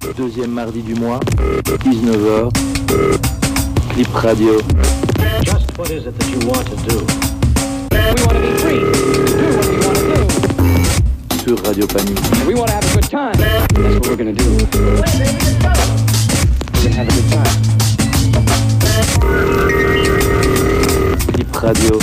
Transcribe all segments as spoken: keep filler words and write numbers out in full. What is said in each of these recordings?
Deuxième mardi du mois, dix-neuf heures, Clip Radio. Just what is it that you want to do? We want to be free to do what we want to do. Sur Radio Panique. We want to have a good time. That's what we're going to do. We're going to have a good time. Clip Radio.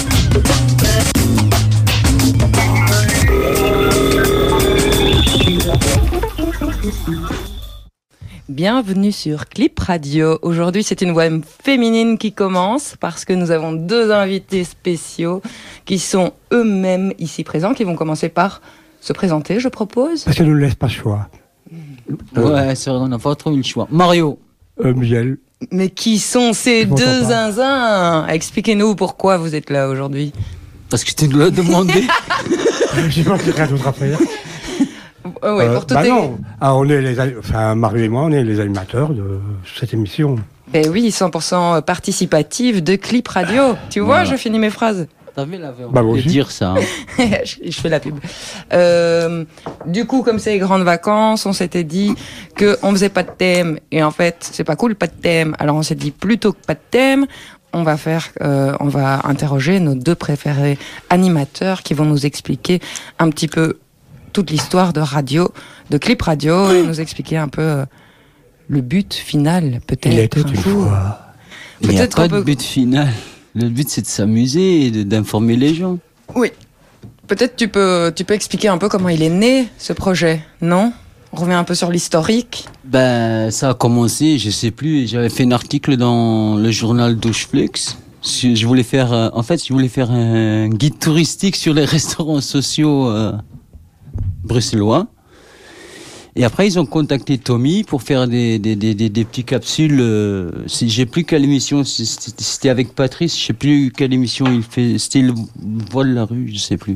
Bienvenue sur Clip Radio. Aujourd'hui, c'est une voix féminine qui commence parce que nous avons deux invités spéciaux qui sont eux-mêmes ici présents, qui vont commencer par se présenter, je propose. Parce qu'elle ne nous laisse pas le choix. Ouais, c'est vrai, on n'a pas trop eu le choix. Mario. Euh, Miel. Mais qui sont ces Je deux m'entends pas. zinzins? Expliquez-nous pourquoi vous êtes là aujourd'hui. Parce que tu nous l'as demandé. J'ai pas rien d'autre à faire. Euh, ouais, Euh, pour tout bah est- non. Ah, on est les, ani- enfin, Mario et moi, on est les animateurs de cette émission. Ben oui, cent pour cent participatif de Clip Radio. Tu vois, Voilà. je finis mes phrases. T'avais l'avait Bah, moi envie de aussi. dire ça. Hein. je, je fais la pub. Euh, du coup, comme c'est les grandes vacances, on s'était dit que on faisait pas de thème. Et en fait, c'est pas cool, pas de thème. Alors on s'est dit plutôt que pas de thème, on va faire, euh, on va interroger nos deux préférés animateurs qui vont nous expliquer un petit peu toute l'histoire de radio, de Clip Radio, et nous expliquer un peu euh, le but final, peut-être. Il était un une jour. fois. Il n'y a Peut-être pas qu'on de peut- but final. Le but, c'est de s'amuser et de- d'informer les gens. Oui. Peut-être tu peux, tu peux expliquer un peu comment il est né, ce projet, non? On revient un peu sur l'historique. Ben, ça a commencé, je sais plus, j'avais fait un article dans le journal Doucheflux. Je je voulais faire, euh, en fait, je voulais faire un guide touristique sur les restaurants sociaux euh, bruxellois. Et après, ils ont contacté Tommy pour faire des, des, des, des, des petites capsules. Euh, si, j'ai plus quelle émission, si c'était c'était avec Patrice, je sais plus quelle émission il fait. C'était le vol de la rue, je sais plus.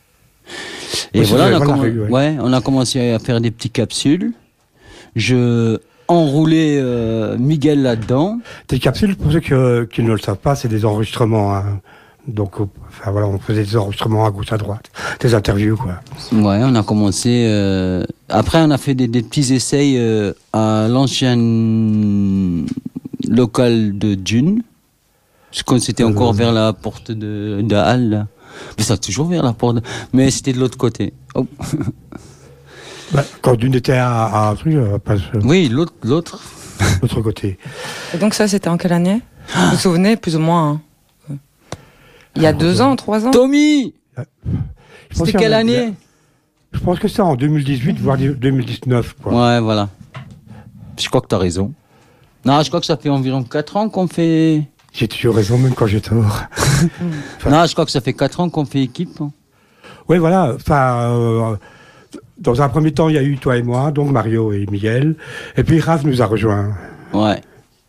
Et Oui, voilà, c'était on a, le vol de la commen- rue, ouais. ouais, on a commencé à faire des petites capsules. Je enroulais euh, Miguel là-dedans. Des capsules, pour ceux que- qui ne le savent pas, c'est des enregistrements. Hein. Donc, euh, enfin, voilà, on faisait des enregistrements à gauche, à droite. Des interviews, quoi. Ouais, on a commencé. Euh... Après, on a fait des, des petits essais euh, à l'ancienne local de Dune. Parce qu'on c'était encore Euh. vers la porte de, de Halle. Là. Mais ça, toujours vers la porte. de- Mais c'était de l'autre côté. Oh. Bah, quand d'une était à, à un truc, euh, pas de Oui, l'autre, l'autre. l'autre côté. Et donc ça, c'était en quelle année? Vous vous souvenez, plus ou moins hein il y a Ah, deux ouais. ans, trois ans? Tommy, Je pense c'était qu'il y quelle en a- année? Je pense que c'est en deux mille dix-huit, voire deux mille dix-neuf, quoi. Ouais, voilà. Je crois que t'as raison. Non, je crois que ça fait environ quatre ans qu'on fait. J'ai toujours raison, même quand j'ai tort. Enfin- Non, je crois que ça fait quatre ans qu'on fait équipe. hein. Oui, voilà. Enfin, euh, dans un premier temps, il y a eu toi et moi, donc Mario et Miguel. Et puis Raph nous a rejoints. Ouais.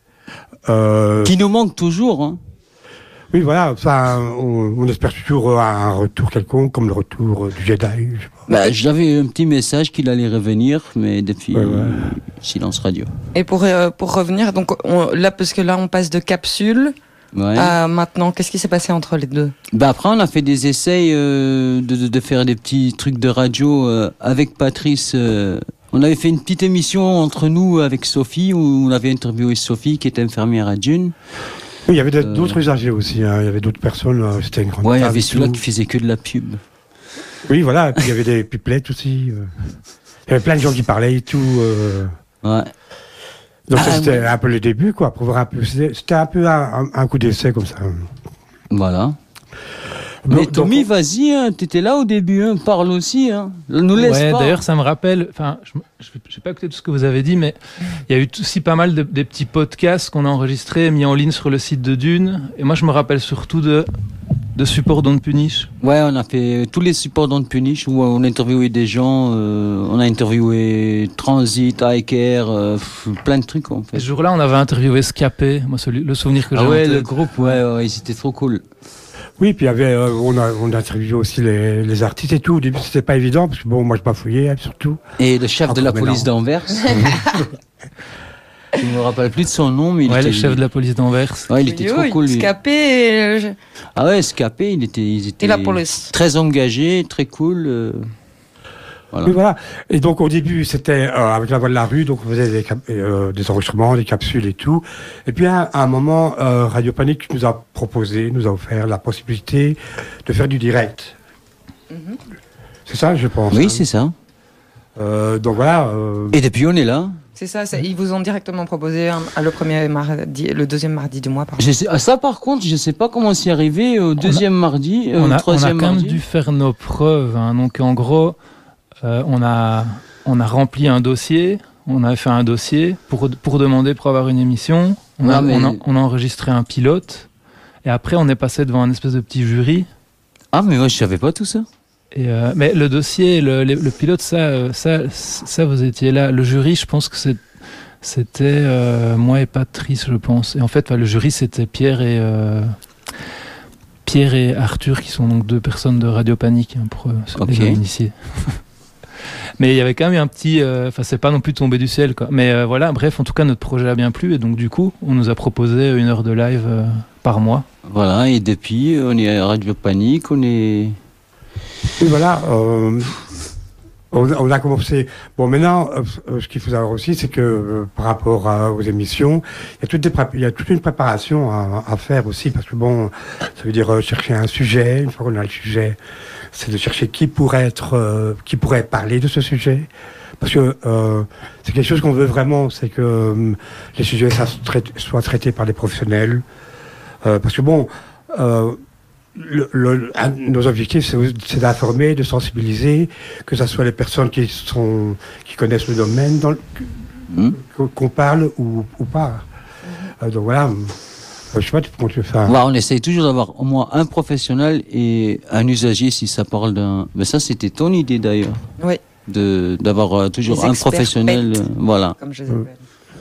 Euh, Qui nous manque toujours. Hein. oui, voilà. Enfin, on, on espère toujours un retour quelconque, comme le retour du Jedi. Je sais pas. Bah, j'avais un petit message qu'il allait revenir, mais depuis Ouais, ouais. euh, silence radio. Et pour, euh, pour revenir, donc on- là, parce que là, on passe de capsule Ouais. à maintenant. Qu'est-ce qui s'est passé entre les deux? Bah après, on a fait des essais euh, de, de, de faire des petits trucs de radio euh, avec Patrice. euh. On avait fait une petite émission entre nous avec Sophie, où on avait interviewé Sophie, qui était infirmière à Dune. Oui, il y avait Euh. d'autres usagers aussi. Hein. Il y avait d'autres personnes. euh, C'était une grande Ouais, il y table avait et celui-là tout. qui faisait que de la pub. Oui, voilà. Et puis il y avait des pipelettes aussi. euh. Il y avait plein de gens qui parlaient et tout. euh. Ouais. Donc Ah, ça, c'était ouais. un peu le début, quoi. Pour voir un peu. C'était c'était un peu un, un- un coup d'essai comme ça. Voilà. Donc- Mais Tommy, donc, vas-y, hein, t'étais là au début, hein, parle aussi. Hein. Nous laisse Ouais, pas. d'ailleurs, ça me rappelle. Enfin, je n'ai pas écouté tout ce que vous avez dit, mais il y a eu aussi pas mal de des petits podcasts qu'on a enregistrés, mis en ligne sur le site de Dune. Et moi, je me rappelle surtout de de Support Don't Punish. Ouais, on a fait tous les supports Don't Punish où on a interviewé des gens. euh, on a interviewé Transit, iCare, euh, pff, plein de trucs en Et fait. ce jour-là, on avait interviewé Scapé. Moi, celui, le souvenir que j'ai Ah en ouais, tête. le groupe, ouais, ouais, c'était trop cool. oui, puis il y avait, euh, on a, on a interviewé aussi les, les artistes et tout. Au début, c'était pas évident parce que bon, moi, je bafouillais hein, surtout. Et le chef de la Encore police maintenant. d'Anvers. Je me rappelle plus de son nom, mais il Ouais, était. le chef de la police d'Anvers. Ouais, il était trop Oui, cool. Lui. Scapé, euh, je- Ah ouais, Scapé, il était, il était et la police. très engagé, très cool. euh. Voilà. Oui, voilà. Et donc au début, c'était euh, avec la voix de la rue, donc on faisait des, cap- euh, des enregistrements, des capsules et tout. Et puis à, à un moment, euh, Radio Panique nous a proposé, nous a offert la possibilité de faire du direct. Mhm. C'est ça, je pense. Oui, hein. c'est ça. Euh, donc voilà. euh, Et depuis, on est là. C'est ça, ça, ils vous ont directement proposé un- le premier mardi, le deuxième mardi du mois, pardon. Je sais, ah, ça, par contre, je sais pas comment s'y arriver au deuxième mardi, euh, On a, au on a troisième quand même mardi. dû faire nos preuves. Hein. Donc en gros, euh, on, a, on a rempli un dossier, on a fait un dossier pour, pour demander pour avoir une émission. On a, Ah, mais- on, a, on a enregistré un pilote. Et après, on est passé devant un espèce de petit jury. Ah, mais moi, je savais pas tout ça. Et euh, mais le dossier, le, le, le pilote, ça, euh, ça, ça, vous étiez là. Le jury, je pense que c'est, c'était euh, moi et Patrice, je pense. Et en fait, enfin, le jury, c'était Pierre et euh, Pierre et Arthur, qui sont donc deux personnes de Radio Panique, hein, pour euh, Ok. les initiés. Mais il y avait quand même eu un petit, enfin, euh, c'est pas non plus tombé du ciel, quoi. Mais euh, voilà, bref, en tout cas, notre projet a bien plu, et donc du coup, on nous a proposé une heure de live euh, par mois. Voilà, et depuis, on est à Radio Panique, on est... Et voilà, euh, on, on a commencé. Bon, maintenant, euh, ce qu'il faut savoir aussi, c'est que euh, par rapport à, aux émissions, il y a toute, des pré- il y a toute une préparation à, à faire aussi, parce que bon, ça veut dire euh, chercher un sujet. Une fois qu'on a le sujet, c'est de chercher qui pourrait être, euh, qui pourrait parler de ce sujet. Parce que euh, c'est quelque chose qu'on veut vraiment, c'est que euh, les sujets ça, se traite- soient traités par des professionnels. Euh, parce que bon. Euh, Le, le, un, nos objectifs, c'est, c'est d'informer, de sensibiliser, que ce soit les personnes qui sont, qui connaissent le domaine dans le, Hmm. qu'on parle ou, ou pas. Mm-hmm. Euh, donc voilà. Euh, je sais pas comment tu fais. Ouais, on essaye toujours d'avoir au moins un professionnel et un usager si ça parle d'un. Mais ça, c'était ton idée d'ailleurs. Oui. De d'avoir euh, toujours Les un experts professionnel. bêtes. euh, voilà. Comme je les Euh. appelle.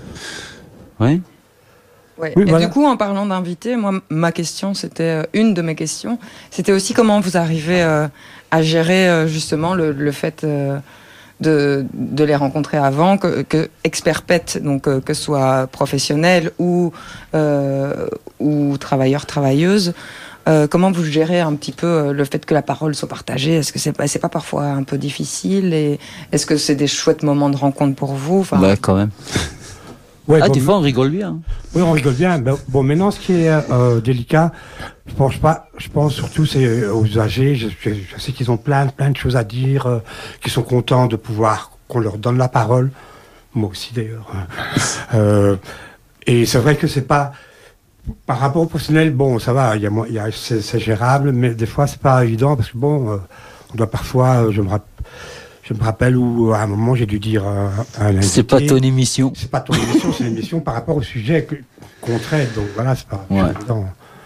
Ouais. Ouais. Oui, et voilà. du coup, en parlant d'invités, moi, ma question, c'était euh, une de mes questions, c'était aussi comment vous arrivez euh, à gérer euh, justement le, le fait euh, de, de les rencontrer avant, que, que expert pet, donc euh, que ce soit professionnel ou euh, ou travailleur travailleuse. Euh, comment vous gérez un petit peu euh, le fait que la parole soit partagée? Est-ce que c'est pas, c'est pas parfois un peu difficile, et est-ce que c'est des chouettes moments de rencontre pour vous? Enfin, Bah, quand même. Ouais, Ah, bon, des fois, on rigole bien. oui, on rigole bien. Ben, bon, maintenant, ce qui est euh, délicat, je pense pas. Je pense surtout c'est aux usagers. Je, je, je sais qu'ils ont plein, plein de choses à dire, euh, qu'ils sont contents de pouvoir qu'on leur donne la parole. Moi aussi, d'ailleurs. euh, et c'est vrai que c'est pas. Par rapport au professionnel, bon, ça va, il y a, mo- il y a, c'est, c'est gérable, mais des fois, c'est pas évident parce que bon, euh, on doit parfois, euh, je me, rap- je me rappelle où à un moment j'ai dû dire euh, à un invité. C'est pas ton émission. C'est pas ton émission, c'est une émission par rapport au sujet que- qu'on traite, donc voilà, c'est pas Ouais. évident.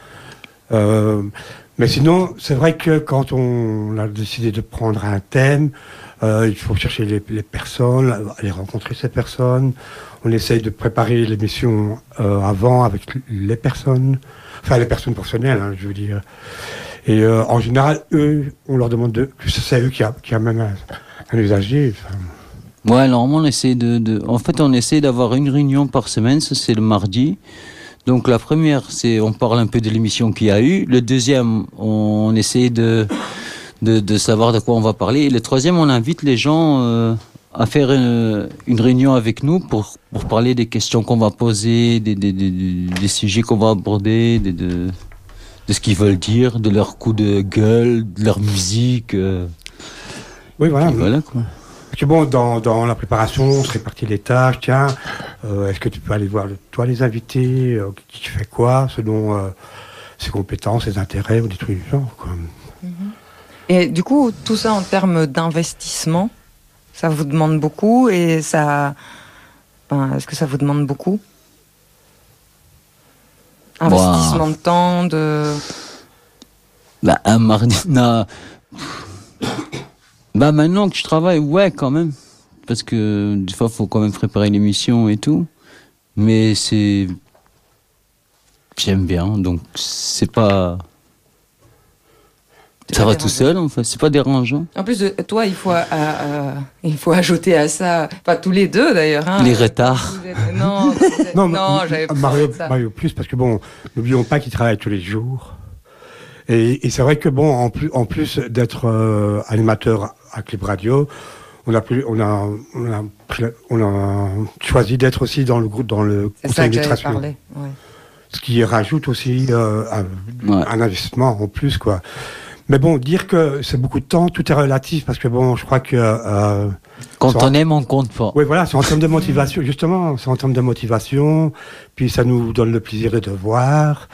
Euh, mais sinon, c'est vrai que quand on a décidé de prendre un thème, euh, il faut chercher les, les personnes, aller rencontrer ces personnes. On essaye de préparer l'émission euh, avant avec les personnes, enfin les personnes professionnelles, hein, je veux dire. Et euh, en général, eux, on leur demande de, que c'est eux qui, a, qui amènent un, un usager. Enfin, Ouais, normalement, on essaie de, de. En fait, on essaie d'avoir une réunion par semaine. Ça, c'est le mardi. Donc, la première, c'est on parle un peu de l'émission qu'il y a eu. Le deuxième, on essaie de, de, de savoir de quoi on va parler. Et le troisième, on invite les gens euh, à faire une, une réunion avec nous pour, pour parler des questions qu'on va poser, des, des, des, des sujets qu'on va aborder, des, de, de ce qu'ils veulent dire, de leur coup de gueule, de leur musique. Euh, oui, voilà. et voilà, quoi. Parce que bon, dans, dans la préparation, on se répartit les tâches. Tiens, euh, est-ce que tu peux aller voir le, toi les invités, euh, qui fait quoi, selon euh, ses compétences, ses intérêts, ou des trucs du genre, quoi. et du coup, tout ça en termes d'investissement, ça vous demande beaucoup, et ça, ben, est-ce que ça vous demande beaucoup? Investissement de temps, de... Bah, un mardi. Non. Bah, maintenant que je travaille, ouais, quand même. Parce que des fois, il faut quand même préparer l'émission et tout. Mais c'est. J'aime bien, donc c'est pas. C'est Ça pas va tout dérangeant. seul, en fait. C'est pas dérangeant. En plus de toi, il faut, euh, euh, il faut ajouter à ça, pas tous les deux d'ailleurs. Hein, Les retards. Vous êtes- Non, vous êtes- Non, non, M- j'avais pas Mario, fait ça. Mario plus, parce que bon, n'oublions pas qu'il travaille tous les jours. Et, et c'est vrai que bon, en plus, en plus d'être euh, animateur à Clip Radio, on a, plus, on a, on a, pris, on a choisi d'être aussi dans le groupe, dans le C'est conseil ça que j'avais d'administration. parlé. Ouais. Ce qui rajoute aussi euh, un, Ouais. un investissement en plus, quoi. Mais bon, dire que c'est beaucoup de temps, tout est relatif, parce que bon, je crois que... Euh, Quand ça- on aime, on compte pas. Oui, voilà, c'est en termes de motivation, justement, c'est en termes de motivation, puis ça nous donne le plaisir de voir.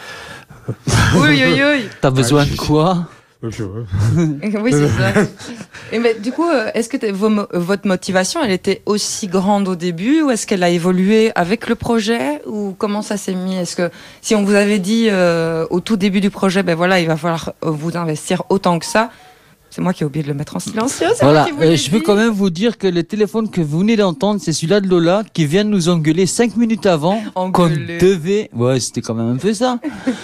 Oui, oui, oui. T'as besoin Ouais, de quoi? Je- Oui, c'est ça. Et mais, du coup, euh, est-ce que t'es- vos mo- votre motivation, elle était aussi grande au début ou est-ce qu'elle a évolué avec le projet ou comment ça s'est mis? Est-ce que si on vous avait dit euh, au tout début du projet, ben voilà, il va falloir euh, vous investir autant que ça, c'est moi qui ai oublié de le mettre en silencieux. C'est Voilà, moi qui vous euh, l'ai je peux dit. quand même vous dire que le téléphone que vous venez d'entendre, c'est celui-là de Lola qui vient de nous engueuler cinq minutes avant qu'on Engueuler. devait. Ouais, c'était quand même un peu ça.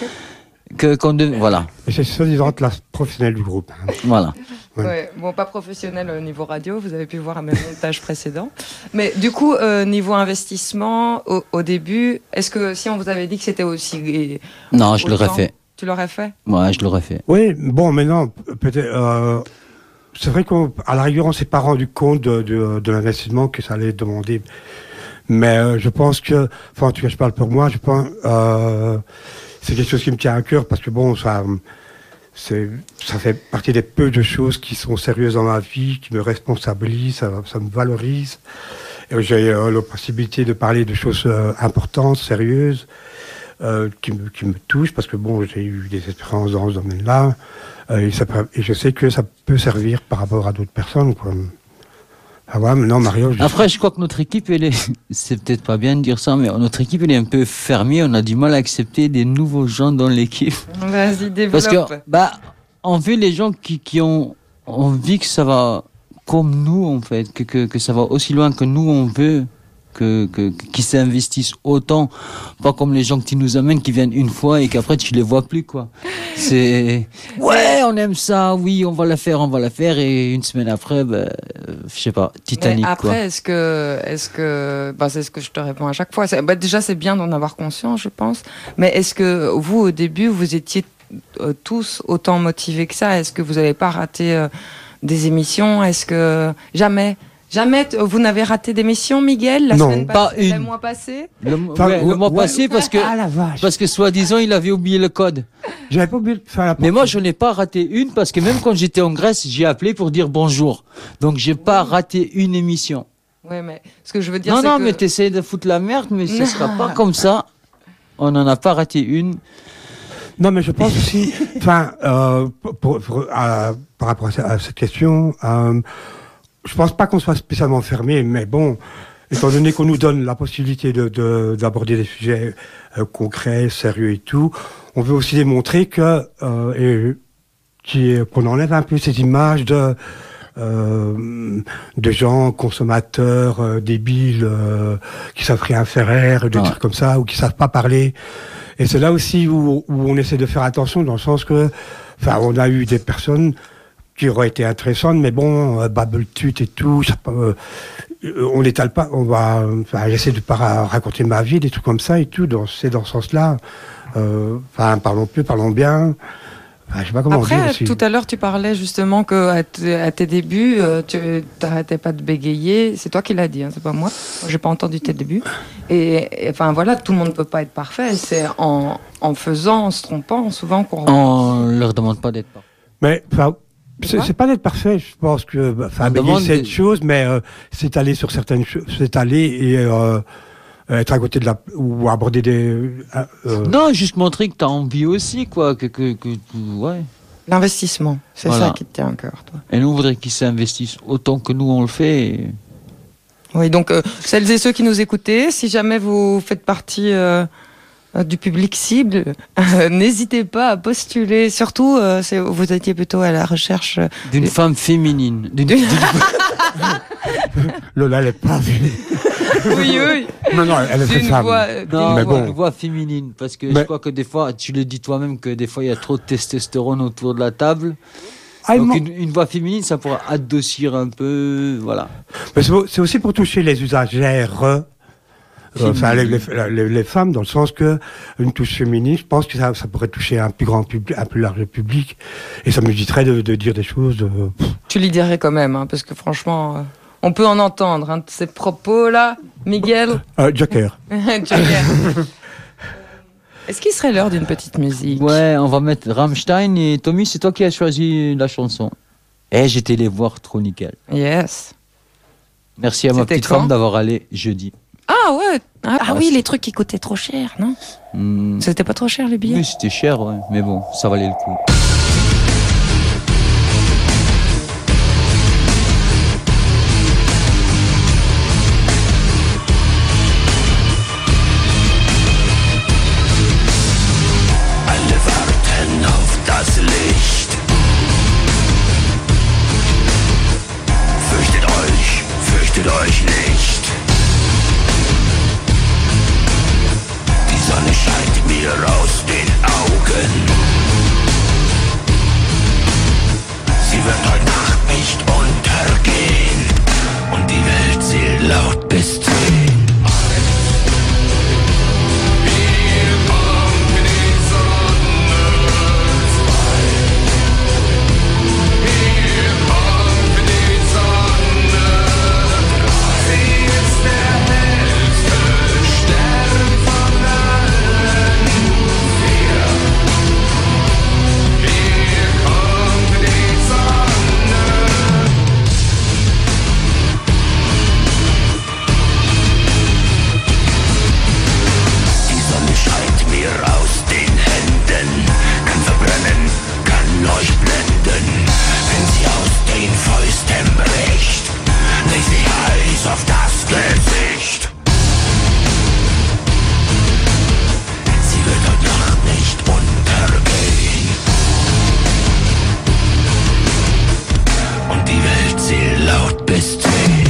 que qu'on devait. Voilà, Et c'est soi-disant la professionnelle du groupe. hein. voilà. Ouais. Ouais, bon, pas professionnel au niveau radio, vous avez pu voir à mes montages précédents. Mais du coup, euh, niveau investissement, au, au début, est-ce que si on vous avait dit que c'était aussi. Non, je l'aurais autant, fait. Tu l'aurais fait? Ouais, je l'aurais fait. Oui, bon, maintenant, peut-être. Euh, c'est vrai qu'à la rigueur, on s'est pas rendu compte de, de, de l'investissement que ça allait demander. Mais euh, je pense que, enfin, en tout cas, je parle pour moi, je pense, euh, c'est quelque chose qui me tient à cœur parce que bon, ça, c'est, ça fait partie des peu de choses qui sont sérieuses dans ma vie, qui me responsabilisent, ça, ça me valorise. Et j'ai euh, la possibilité de parler de choses euh, importantes, sérieuses, euh, qui, me, qui me touchent parce que bon, j'ai eu des expériences dans ce domaine-là. Euh, et, ça, peut- et je sais que ça peut servir par rapport à d'autres personnes, quoi. Ah ouais, mais non, Mario. Je... Après, je crois que notre équipe, elle est. C'est peut-être pas bien de dire ça, mais notre équipe, elle est un peu fermée. On a du mal à accepter des nouveaux gens dans l'équipe. Vas-y, développe. Parce que, bah, on veut les gens qui, qui ont envie que ça va comme nous, en fait, que, que, que ça va aussi loin que nous, on veut, que, que, qui s'investissent autant. Pas comme les gens que tu nous amènes, qui viennent une fois et qu'après, tu les vois plus, quoi. C'est, ouais, on aime ça, oui, on va la faire, on va la faire, et une semaine après, bah, euh, je sais pas, Titanic, Mais après, quoi. est-ce que, est-ce que, bah, c'est ce que je te réponds à chaque fois. C'est- bah, déjà, c'est bien d'en avoir conscience, je pense. Mais est-ce que vous, au début, vous étiez euh, tous autant motivés que ça? Est-ce que vous n'avez pas raté euh, des émissions? Est-ce que jamais, jamais, t- vous n'avez raté d'émissions, Miguel, la Non. semaine Pas passée, le une. mois passé? Le, Enfin, ouais, le ouais, mois ouais. passé, parce que, Ah la vache. parce que soi-disant, il avait oublié le code. J'avais pas oublié de faire la Mais moi, je n'ai pas raté une, parce que même quand j'étais en Grèce, j'ai appelé pour dire bonjour. Donc, j'ai pas raté une émission. Oui, mais ce que je veux dire, Non, c'est non, que... mais t'essayes de foutre la merde, mais ce Non. sera pas comme ça. On n'en a pas raté une. Non, mais je pense aussi, enfin, euh, pour, pour- à- par rapport à, ce- à cette question, euh, je pense pas qu'on soit spécialement fermé, mais bon, étant donné qu'on nous donne la possibilité de, de- d'aborder des sujets euh, concrets, sérieux et tout, on veut aussi démontrer que euh, et, qui est- qu'on enlève un peu ces images de euh, de gens consommateurs euh, débiles euh, qui savent rien faire, des Ouais. trucs comme ça, ou qui savent pas parler. Et c'est là aussi où, où on essaie de faire attention, dans le sens que, enfin, on a eu des personnes qui auraient été intéressantes, mais bon, euh, Babbletut et tout, ça, euh, euh, on n'étale pas, on va, enfin, j'essaie de pas ra- raconter ma vie, des trucs comme ça et tout, dans, c'est dans ce sens-là. Euh, Enfin, parlons peu, parlons bien. Enfin, je sais pas comment dire Après, aussi. tout à l'heure, tu parlais justement que à, t- à tes débuts, euh, tu n'arrêtais pas de bégayer. C'est toi qui l'as dit, hein, c'est pas moi. Moi, j'ai pas entendu tes débuts. Et, et, enfin voilà, tout le monde peut pas être parfait. C'est en, en faisant, en se trompant, souvent qu'on. On leur demande pas d'être parfait. Mais, enfin, c'est, quoi c'est pas d'être parfait, je pense que, bah, enfin, On bégayer, demande c'est des- une chose, mais euh, c'est aller sur certaines choses, c'est aller et euh, être à côté de la, ou aborder des, euh, euh, Non, juste montrer que t'as envie aussi, quoi. Que, que, que, ouais. L'investissement, c'est Voilà. ça qui te tient à cœur, toi. Et nous, on voudrait qu'ils s'investissent autant que nous, on le fait. et- Oui, donc euh, celles et ceux qui nous écoutez, si jamais vous faites partie euh, euh, du public cible, euh, n'hésitez pas à postuler. Surtout, euh, c'est- vous étiez plutôt à la recherche. euh, D'une Et- femme féminine. D'une, D'une- d'une- Lola, elle est pas. oui, oui. Non, non, elle est D'une femme. voix, euh, Non, Mais une voix- bon. une voix féminine. Parce que je Mais- crois que des fois, tu le dis toi-même, que des fois, il y a trop de testostérone autour de la table. Ah, Donc, moi- une, une voix féminine, ça pourra adoucir un peu. Voilà. Mais c'est, c'est aussi pour toucher les usagères, euh, enfin les, les, les- les femmes, dans le sens que une touche féminine, je pense que ça, ça pourrait toucher un plus grand public, un plus large public, et ça m'éviterait de, de dire des choses. De, pff, Tu lui dirais quand même, hein, parce que franchement, euh, On peut en entendre, hein, ces propos-là, Miguel. Euh, Joker. Joker. Est-ce qu'il serait l'heure d'une petite musique? Ouais, on va mettre Rammstein et Tommy, c'est toi qui as choisi la chanson. Eh, j'étais les voir, trop nickel. Yes. Merci à ma C'était petite quand femme d'avoir allé jeudi. Ah ouais. Ah, ah Ah, oui, c'est- les trucs qui coûtaient trop cher, non? Hmm. C'était pas trop cher les billets? Oui, c'était cher, ouais. Mais bon, ça valait le coup. Alle warten auf das Licht. Fürchtet euch, fürchtet euch nicht. Die Sonne scheint mir aus den Augen. Sie wird heute Nacht nicht untergehen. Und die Welt zählt laut bis zehn. Die Sonne scheint mir aus den Händen, kann verbrennen, kann euch blenden. Wenn sie aus den Fäusten bricht, leg sie heiß auf das Gesicht. Sie wird heute Nacht nicht untergehen. Und die Welt zählt laut bis zehn.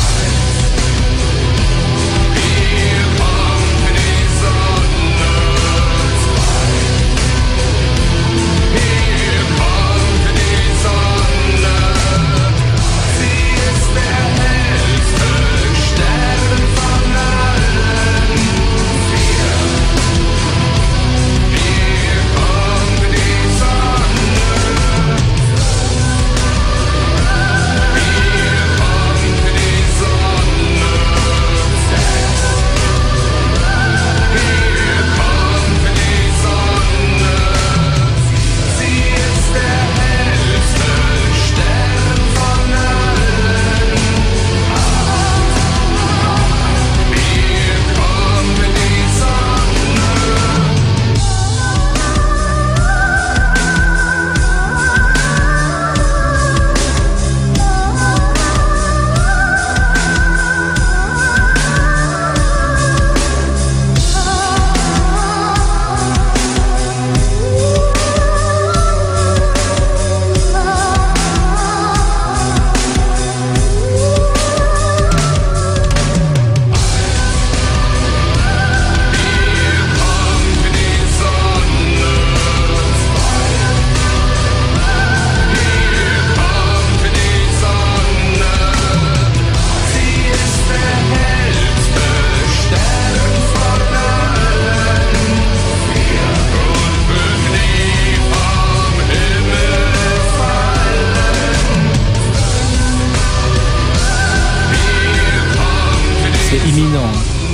C'est imminent.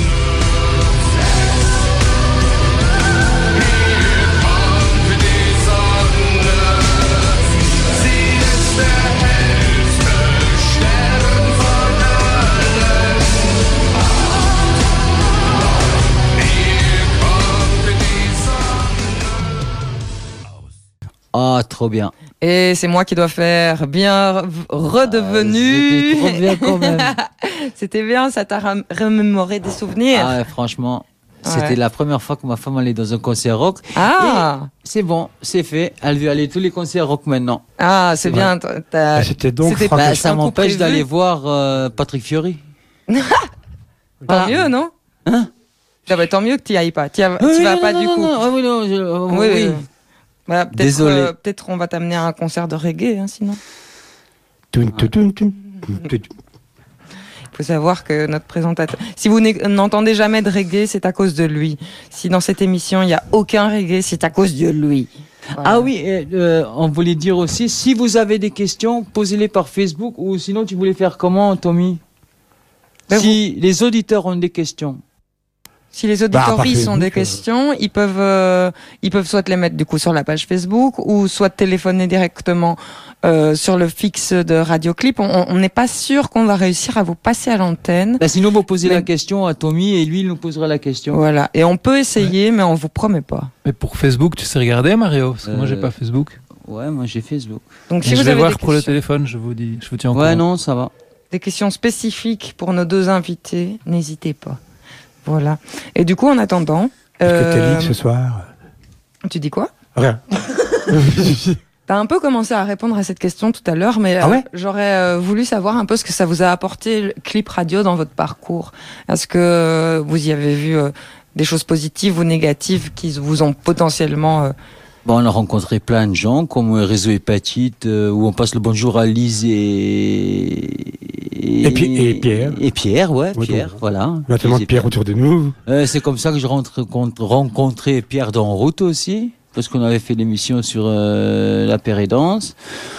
Ah, trop bien. Et c'est moi qui dois faire bien redevenu. C'était trop bien quand même. C'était bien, ça t'a ram- remémoré des souvenirs. Ah, ouais, franchement, Ouais. c'était la première fois que ma femme allait dans un concert rock. Ah, Et c'est bon, c'est fait. Elle veut aller à tous les concerts rock maintenant. ah, c'est bien. t'as- t'as- Et c'était donc c'était Franck pas Bah, Hachette. ça un coup m'empêche prévu. d'aller voir euh, Patrick Fiori. Tant Voilà. mieux, non? Hein? Ah bah, tant mieux que tu n'y ailles pas. Tu y vas Oui, vas non, pas non, du non, coup. non, ah oui, non, je- euh, Oui, oui. oui. Bah, peut-être, Désolé. euh, peut-être on va t'amener à un concert de reggae, hein, sinon. Toun, toun, toun, toun, toun. faut savoir que notre présentateur... Si vous n'entendez jamais de reggae, c'est à cause de lui. Si dans cette émission, il n'y a aucun reggae, c'est à cause de lui. Voilà. Ah oui, euh, on voulait dire aussi, si vous avez des questions, posez-les par Facebook, ou sinon tu voulais faire comment, Tommy? Ben Si vous... les auditeurs ont des questions. Si les auditeurs bah, ont des questions, ils peuvent, euh, ils peuvent soit les mettre du coup sur la page Facebook ou soit téléphoner directement euh, sur le fixe de Radioclip. On n'est pas sûr qu'on va réussir à vous passer à l'antenne. Bah, sinon, vous posez mais... la question à Tommy et lui, il nous posera la question. Voilà. Et on peut essayer, ouais. mais on vous promet pas. Mais pour Facebook, tu sais regarder, Mario? Parce que euh... moi, j'ai pas Facebook. Ouais, moi, j'ai Facebook. Donc, si mais vous je vais avez voir des pour questions... le téléphone, je vous dis, je vous tiens au courant. Ouais, non, ça va. Des questions spécifiques pour nos deux invités, n'hésitez pas. Voilà. Et du coup, en attendant... Est-ce euh... que t'es libre ce soir? Tu dis quoi? Rien. T'as un peu commencé à répondre à cette question tout à l'heure, mais ah ouais euh, j'aurais euh, voulu savoir un peu ce que ça vous a apporté, le clip radio, dans votre parcours. Est-ce que euh, vous y avez vu euh, des choses positives ou négatives qui vous ont potentiellement... Euh... Bon, on a rencontré plein de gens, comme Réseau Hépatite, euh, où on passe le bonjour à Lise et... Et, puis, et Pierre. Et Pierre, ouais, oui, Pierre, donc, voilà. Il y a tellement de Pierre autour de nous. Euh, c'est comme ça que j'ai rencontré Pierre dans Route aussi, parce qu'on avait fait l'émission sur euh, la pérédance,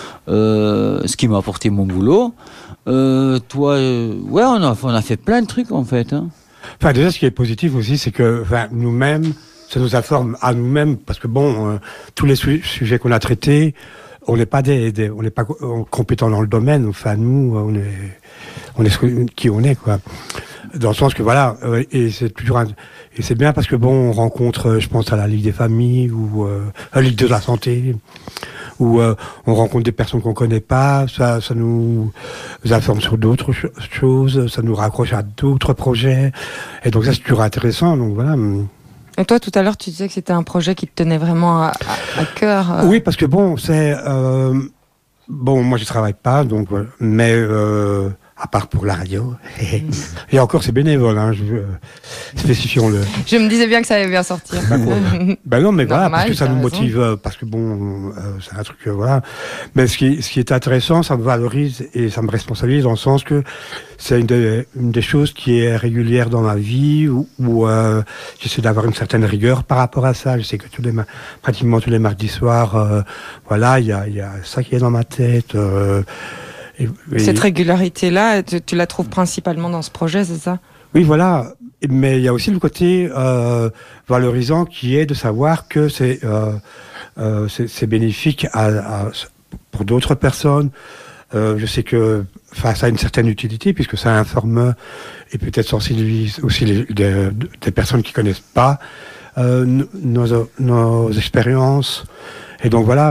euh, ce qui m'a apporté mon boulot. Euh, toi, euh, ouais, on a, on a fait plein de trucs en fait. Hein. Enfin, déjà, ce qui est positif aussi, c'est que enfin, nous-mêmes, ça nous informe à nous-mêmes, parce que bon, euh, tous les su- sujets qu'on a traités, on n'est pas des, des on n'est pas compétents dans le domaine. Enfin, nous, on est, on est qui on est, quoi. Dans le sens que voilà, euh, et c'est toujours un, et c'est bien parce que bon, on rencontre, je pense à la Ligue des familles ou euh, la Ligue de la santé, où euh, on rencontre des personnes qu'on connaît pas. Ça, ça nous informe sur d'autres ch- choses, ça nous raccroche à d'autres projets, et donc ça c'est toujours intéressant. Donc voilà. Et toi, tout à l'heure, tu disais que c'était un projet qui te tenait vraiment à, à, à cœur. Euh... Oui, parce que bon, c'est euh, bon, moi je travaille pas, donc, mais euh, à part pour la radio, et encore c'est bénévole, hein, je, euh, spécifions-le. Je me disais bien que ça allait bien sortir. Ben, bon, ben non, mais voilà, Normal, parce que ça nous raison. motive, euh, parce que bon, euh, c'est un truc, euh, voilà. Mais ce qui, ce qui est intéressant, ça me valorise et ça me responsabilise dans le sens que c'est une des, une des choses qui est régulière dans ma vie, où, où euh, j'essaie d'avoir une certaine rigueur par rapport à ça. Je sais que tous les, pratiquement tous les mardis soirs, euh, voilà, il y a, y a ça qui est dans ma tête. Euh, et, et... Cette régularité-là, tu, tu la trouves principalement dans ce projet, c'est ça? Oui, voilà. Mais il y a aussi le côté euh, valorisant qui est de savoir que c'est euh, euh, c'est, c'est bénéfique à, à, pour d'autres personnes. Euh, je sais que enfin, ça a une certaine utilité puisque ça informe et peut-être sensibilise aussi les, des, des personnes qui connaissent pas euh, nos, nos expériences. Et donc voilà.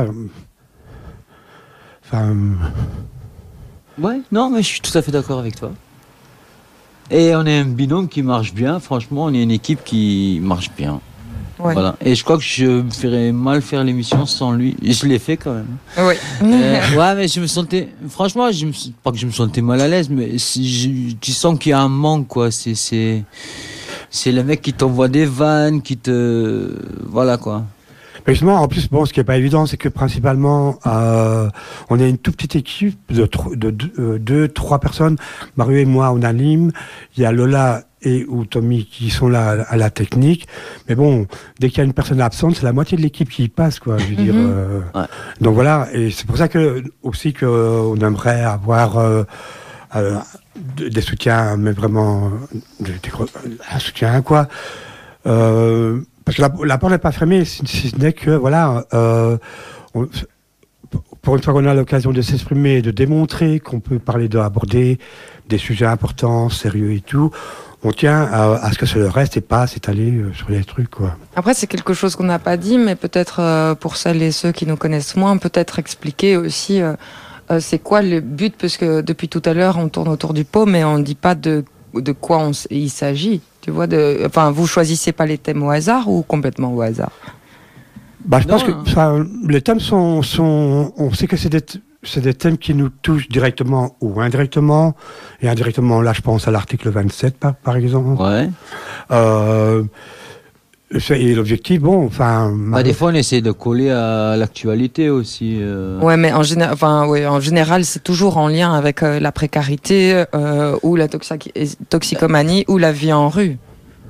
Enfin. Ouais, non, mais je suis tout à fait d'accord avec toi. Et on est un binôme qui marche bien. Franchement, on est une équipe qui marche bien. Ouais. Voilà. Et je crois que je me ferais mal faire l'émission sans lui. Et je l'ai fait quand même. Oui. Euh, ouais, mais je me sentais. Franchement, je me... pas que je me sentais mal à l'aise, mais je... tu sens qu'il y a un manque, quoi. C'est, c'est, c'est le mec qui t'envoie des vannes, qui te. Voilà, quoi. Mais justement, en plus, bon, ce qui n'est pas évident, c'est que principalement, euh, on est une toute petite équipe de, tro- de, de euh, deux, trois personnes. Mario et moi, on anime. Il y a Lola et ou Tommy qui sont là à la technique. Mais bon, dès qu'il y a une personne absente, c'est la moitié de l'équipe qui y passe, quoi. Je veux mm-hmm. dire. Euh, ouais. Donc voilà, et c'est pour ça que aussi que euh, on aimerait avoir euh, euh, des soutiens, mais vraiment des, des, un soutien, quoi. Euh, Parce que la, la porte n'est pas fermée, si, si ce n'est que, voilà, euh, on, pour une fois qu'on a l'occasion de s'exprimer, de démontrer qu'on peut parler, d'aborder des sujets importants, sérieux et tout, on tient à, à ce que ça le reste et pas s'étaler sur les trucs, quoi. Après, c'est quelque chose qu'on n'a pas dit, mais peut-être euh, pour celles et ceux qui nous connaissent moins, peut-être expliquer aussi euh, euh, c'est quoi le but, parce que depuis tout à l'heure, on tourne autour du pot, mais on ne dit pas de, de quoi on, il s'agit. Tu vois, de, enfin, vous choisissez pas les thèmes au hasard ou complètement au hasard? Bah, je non, pense que enfin, les thèmes sont, sont, on sait que c'est des, c'est des thèmes qui nous touchent directement ou indirectement. Et indirectement, là, je pense à l'article vingt-sept, par, par exemple. Ouais. Euh, Et l'objectif, bon, enfin... Bah, des fois, on essaie de coller à l'actualité aussi. Euh... Ouais, mais en, géné- enfin, ouais, en général, c'est toujours en lien avec euh, la précarité euh, ou la toxic- toxicomanie ou la vie en rue.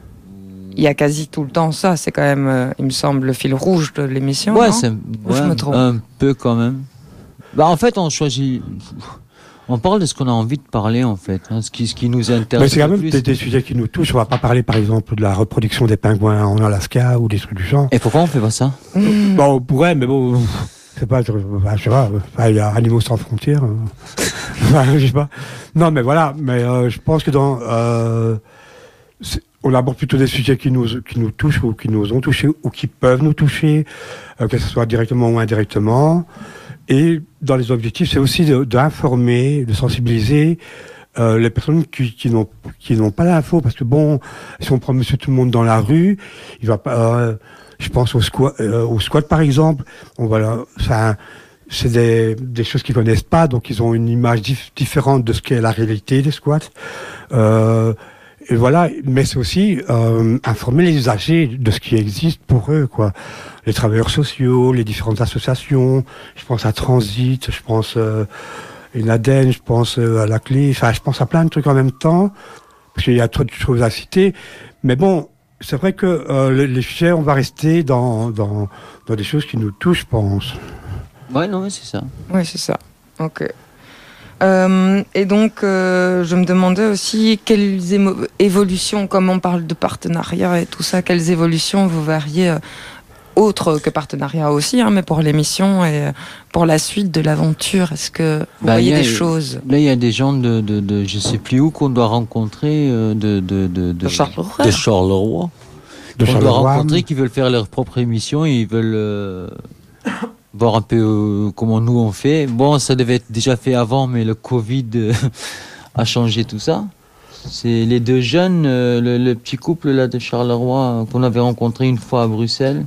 Il y a quasi tout le temps ça. C'est quand même, euh, il me semble, le fil rouge de l'émission. Ouais, non c'est Ou je ouais, me trompe un peu quand même. Bah, en fait, on choisit... On parle de ce qu'on a envie de parler, en fait, hein, ce, qui, ce qui nous intéresse. Mais c'est quand même plus. des, des sujets qui nous touchent. On va pas parler, par exemple, de la reproduction des pingouins en Alaska ou des trucs du genre. Et pourquoi on fait pas ça? Mmh. Bon, on pourrait, mais bon, c'est pas, je, bah, je sais pas, il y a Animaux sans frontières. Euh, enfin, je sais pas. Non, mais voilà, mais euh, je pense que dans, euh, on aborde plutôt des sujets qui nous, qui nous touchent ou qui nous ont touchés ou qui peuvent nous toucher, euh, que ce soit directement ou indirectement. Et dans les objectifs, c'est aussi de, d'informer, de sensibiliser euh, les personnes qui, qui n'ont qui n'ont pas l'info, parce que bon, si on prend Monsieur Tout le Monde dans la rue, il va pas. Euh, je pense au squat, euh, au squat par exemple. On va, ça, c'est des, des choses qu'ils connaissent pas, donc ils ont une image dif- différente de ce qu'est la réalité des squats. Euh, Et voilà, mais c'est aussi euh, informer les usagers de ce qui existe pour eux, quoi. Les travailleurs sociaux, les différentes associations. Je pense à Transit, je pense euh, à l'Aden, je pense euh, à la Clé. Enfin, je pense à plein de trucs en même temps, parce qu'il y a trop de choses à citer. Mais bon, c'est vrai que euh, les, les sujets, on va rester dans, dans, dans des choses qui nous touchent, je pense. Ouais, non, c'est ça. Oui, c'est ça. Ok. Euh, et donc, euh, je me demandais aussi quelles émo- évolutions, comme on parle de partenariat et tout ça, quelles évolutions vous verriez, euh, autres que partenariat aussi, hein, mais pour l'émission et pour la suite de l'aventure. Est-ce que vous Bah, voyez y a- des choses Là, il y a des gens de, de, de je sais plus où qu'on doit rencontrer, euh, de, de, de, de, De Charleroi. de Charleroi. De qu'on doit Charleroi. rencontrer, qui veulent faire leur propre émission, ils veulent euh, voir un peu euh, comment nous on fait. Bon, ça devait être déjà fait avant, mais le Covid euh, a changé tout ça. C'est les deux jeunes, euh, le, le petit couple là de Charleroi euh, qu'on avait rencontré une fois à Bruxelles.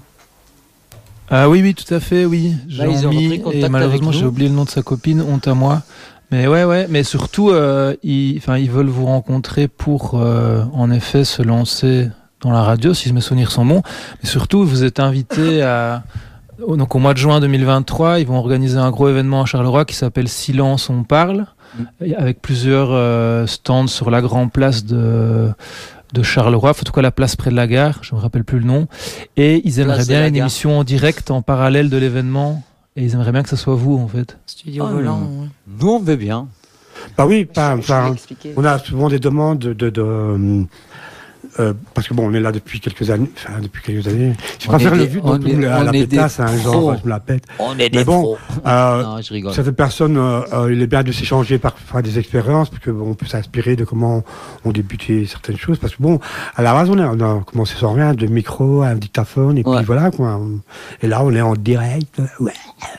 Ah oui, oui, tout à fait, oui. Là, ils ont Jean-Mi, repris contact et malheureusement, avec nous. j'ai oublié le nom de sa copine, honte à moi. Mais ouais, ouais, mais surtout, euh, ils, enfin, ils veulent vous rencontrer pour, euh, en effet, se lancer dans la radio, si mes souvenirs sont bons. Mais surtout, vous êtes invité à... Donc, au mois de juin deux mille vingt-trois, ils vont organiser un gros événement à Charleroi qui s'appelle Silence, on parle, Mm. avec plusieurs euh, stands sur la grande place de... de Charleroi, en tout cas la place près de la gare, je me rappelle plus le nom, et ils aimeraient Place de bien la une gare. émission en direct en parallèle de l'événement, et ils aimeraient bien que ce soit vous en fait. Studio Ah, volant. non. ouais. Nous, on veut bien. Bah oui, pas, Je- je l'ai enfin, expliqué. on a souvent des demandes de, de, de, euh, euh, parce que bon, on est là depuis quelques années, enfin depuis quelques années. Je On préfère est le des- vu on donc est- la, on la est des pétasse, hein, genre pros. je me la pète. On est Mais bon, euh, Non, je rigole. certaines personnes, euh, euh, il est bien de s'échanger parfois des expériences, parce que bon, on peut s'inspirer de comment on débuté certaines choses, parce que bon, à la base on a, on a commencé sans rien, de micro, un dictaphone, et Ouais. puis voilà quoi. Et là on est en direct, ouais.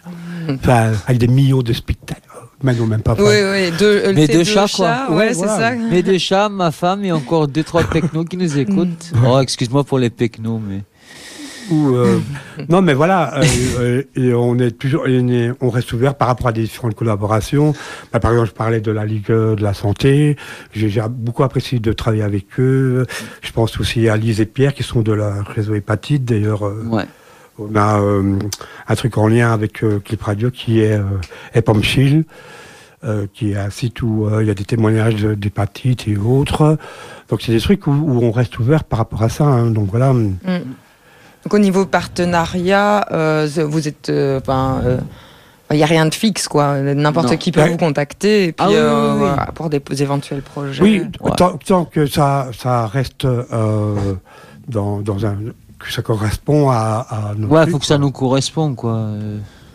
Enfin, avec des millions de spectateurs. Maintenant même pas. Oui, oui, deux, euh, Mais ces deux chats, quoi. ouais, Ouais, c'est voilà. ça. Mes deux chats, ma femme et encore deux, trois pecnos qui nous écoutent. Oh, excuse-moi pour les pecnos, mais... Ou, euh, non, mais voilà, euh, euh, et on est toujours, et on, est- on reste ouvert par rapport à des différentes collaborations. Bah, par exemple, je parlais de la Ligue euh, de la Santé. J'ai, j'ai beaucoup apprécié de travailler avec eux. Je pense aussi à Lise et Pierre qui sont de la réseau hépatite. D'ailleurs, euh, Ouais. on a euh, un truc en lien avec euh, Clip Radio qui est euh, Hepomchill, euh, qui est un site où euh, il y a des témoignages de- d'hépatite et autres. Donc c'est des trucs où, où on reste ouvert par rapport à ça. hein. Donc voilà. Mm. Donc au niveau partenariat, euh, vous êtes, euh, enfin, euh, il n'y a rien de fixe, quoi. N'importe Non. qui peut Ouais. vous contacter et puis Ah oui, euh, oui, oui. voilà, pour des éventuels projets. Oui, Ouais. tant, tant que ça, ça reste euh, dans, dans un que ça correspond à, à nos Ouais, trucs, faut que ça quoi. nous corresponde, quoi. Euh,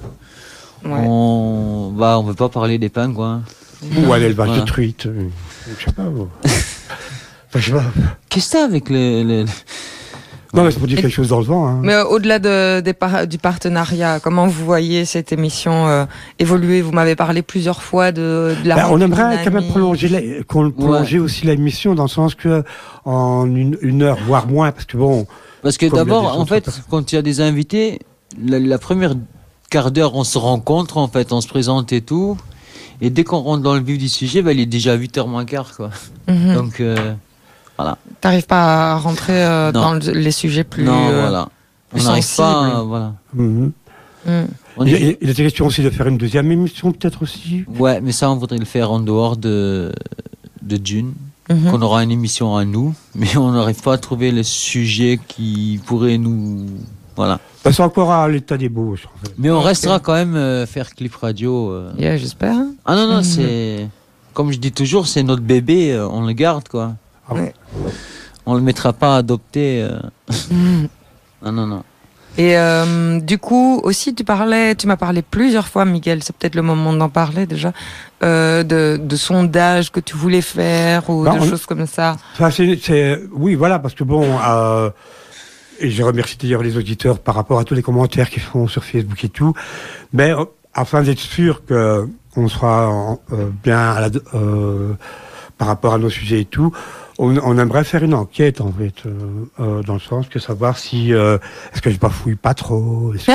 Ouais. On... Bah, on veut pas parler des pingouins. Ou à l'élevage Voilà. de truites. euh, Je sais pas. bon. Enfin, je sais pas. Qu'est-ce que t'as avec les... les- Non, mais c'est pour dire quelque chose dans le vent. Hein. Mais euh, au-delà de, des par- du partenariat, comment vous voyez cette émission euh, évoluer? Vous m'avez parlé plusieurs fois de, de la Ben, on rencontre aimerait d'une quand même amie. prolonger, la- qu'on- prolonger aussi l'émission dans le sens que en une, une heure, voire moins, parce que bon, Parce que Comme il y a des d'abord, en autres fait, personnes. quand il y a des invités, la, la première quart d'heure, on se rencontre, en fait, on se présente et tout. Et dès qu'on rentre dans le vif du sujet, bah, il est déjà huit heures moins quart, quoi. Mhm. Donc, euh, Voilà. T'arrives pas à rentrer euh, Non. dans le- les sujets plus. non, euh, voilà. On plus n'arrive pas, sensibles. euh, voilà. Mhm. mm. On Il, est- il était question aussi de faire une deuxième émission, peut-être aussi. Ouais, mais ça, on voudrait le faire en dehors de, de Dune. Mhm. Qu'on aura une émission à nous, mais on n'arrive pas à trouver le sujet qui pourrait nous... Voilà. Bah, c'est encore à l'état des bouches. En fait. Mais on Ok. restera quand même euh, faire clip radio. euh. Yeah, j'espère. Ah non, non, Mhm. c'est... Comme je dis toujours, c'est notre bébé, euh, on le garde, quoi. Ah bon. Ouais. On le mettra pas à adopter. euh. Mm. Non, non, non. Et euh, du coup, aussi, tu parlais, tu m'as parlé plusieurs fois, Miguel, c'est peut-être le moment d'en parler déjà, euh, de, de sondages que tu voulais faire ou Non, de on- choses comme ça. Enfin, c'est, c'est- oui, voilà, parce que bon, euh, et je remercie d'ailleurs les auditeurs par rapport à tous les commentaires qu'ils font sur Facebook et tout, mais euh, afin d'être sûr que on sera euh, bien à la, euh, par rapport à nos sujets et tout, on, on aimerait faire une enquête en fait, euh, euh, dans le sens que savoir si euh, est-ce que je bafouille pas trop. Est-ce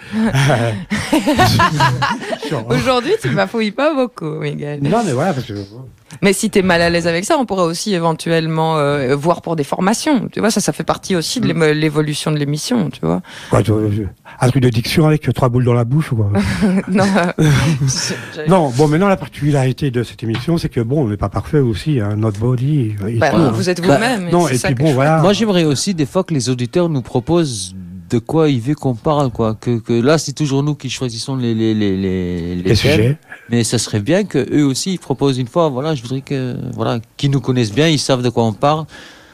que- Aujourd'hui, tu ne bafouilles pas beaucoup, Miguel. non, mais voilà, parce que Mais si tu es mal à l'aise avec ça, on pourrait aussi éventuellement euh, voir pour des formations. Tu vois, ça, ça fait partie aussi de l'émo- l'évolution de l'émission, tu vois. quoi, tu- un truc de diction avec trois boules dans la bouche ou quoi. non, euh, Non, bon, maintenant la particularité de cette émission, c'est que bon, on n'est pas parfait aussi, hein, notre body. il- bah, Voilà. vous êtes Bah, vous-même. non, c'est et ça puis que bon, je- voilà. Moi, j'aimerais aussi des fois que les auditeurs nous proposent de quoi ils veulent qu'on parle, quoi. Que, que là, c'est toujours nous qui choisissons les, les, les, les, Les thèmes. sujets. Mais ça serait bien que eux aussi ils proposent une fois. Voilà, je voudrais que voilà, qu'ils nous connaissent bien, ils savent de quoi on parle.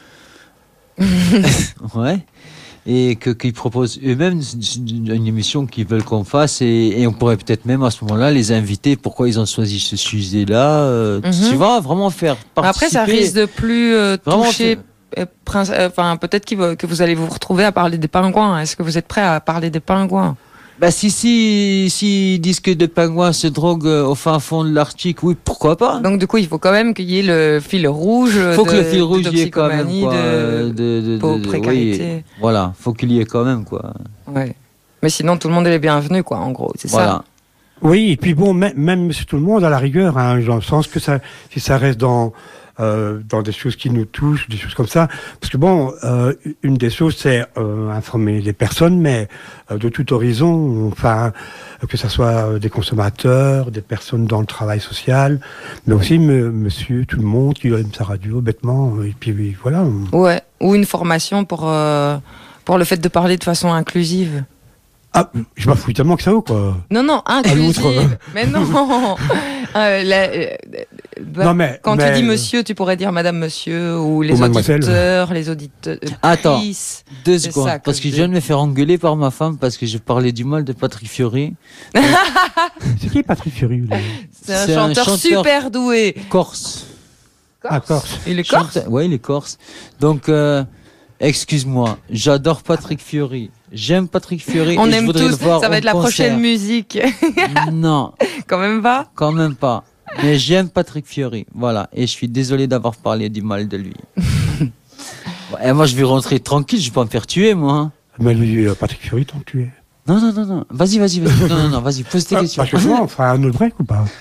Ouais. Et que qu'ils proposent eux-mêmes une, une émission qu'ils veulent qu'on fasse et, et on pourrait peut-être même à ce moment-là les inviter. Pourquoi ils ont choisi ce sujet-là euh, Mhm. Tu vois, vraiment faire participer. Après, ça risque de plus euh, Vraiment toucher. faire- euh, prince- euh, Enfin, peut-être qu'il va- que vous allez vous retrouver à parler des pingouins. Est-ce que vous êtes prêts à parler des pingouins? Bah si si si ils disent que des pingouins se droguent euh, au fin fond de l'Arctique, oui, pourquoi pas. Donc, du coup, il faut quand même qu'il y ait le fil rouge. Faut de, que le fil rouge de y ait quand même toxicomanie, quoi, de- de, de, pauvre de- précarité. oui, voilà, faut qu'il y ait quand même quoi. Ouais. Mais sinon, tout le monde est les bienvenus, quoi, en gros. C'est ça. Voilà. Oui, et puis bon, même, même Monsieur Tout le Monde, à la rigueur, hein, dans le sens que ça, si ça reste dans, euh, dans des choses qui nous touchent, des choses comme ça. Parce que bon, euh, une des choses, c'est euh, informer les personnes, mais euh, de tout horizon, enfin, que ce soit des consommateurs, des personnes dans le travail social, mais aussi me- Monsieur Tout le Monde qui aime sa radio bêtement, et puis oui, voilà. Ouais. Ou une formation pour, euh, pour le fait de parler de façon inclusive. Ah, je m'affouille tellement que ça vaut, quoi. Non, non, inclusive. l'outre. Mais non. Euh, la- euh, bah, Non, mais- quand mais- tu dis monsieur, tu pourrais dire madame, monsieur, ou les Ou mademoiselle. auditeurs, les auditeurs. Attends. Deux C'est secondes, ça que parce je que je dis. viens de me faire engueuler par ma femme parce que je parlais du mal de Patrick Fiori, C'est qui Patrick Fury, lui C'est un C'est un chanteur, chanteur- super doué. corse. Ah, Corse. Il est corse. Chante- Ouais, il est corse. Donc, euh, excuse-moi, j'adore Patrick Fiori. J'aime Patrick Fiori. On et je aime voudrais tous. le voir Ça va en être la concert. prochaine musique. Non, Quand même pas. quand même pas. Mais j'aime Patrick Fiori. Voilà. Et je suis désolé d'avoir parlé du mal de lui. Et moi, je vais rentrer tranquille. Je vais pas me faire tuer, moi. hein. Mais lui, euh, Patrick Fury, t'en tué. Non, non, non, non. Vas-y, vas-y, vas-y. Non, non, non. Vas-y, pose tes Ah, questions. parce que moi, on fera un autre break ou pas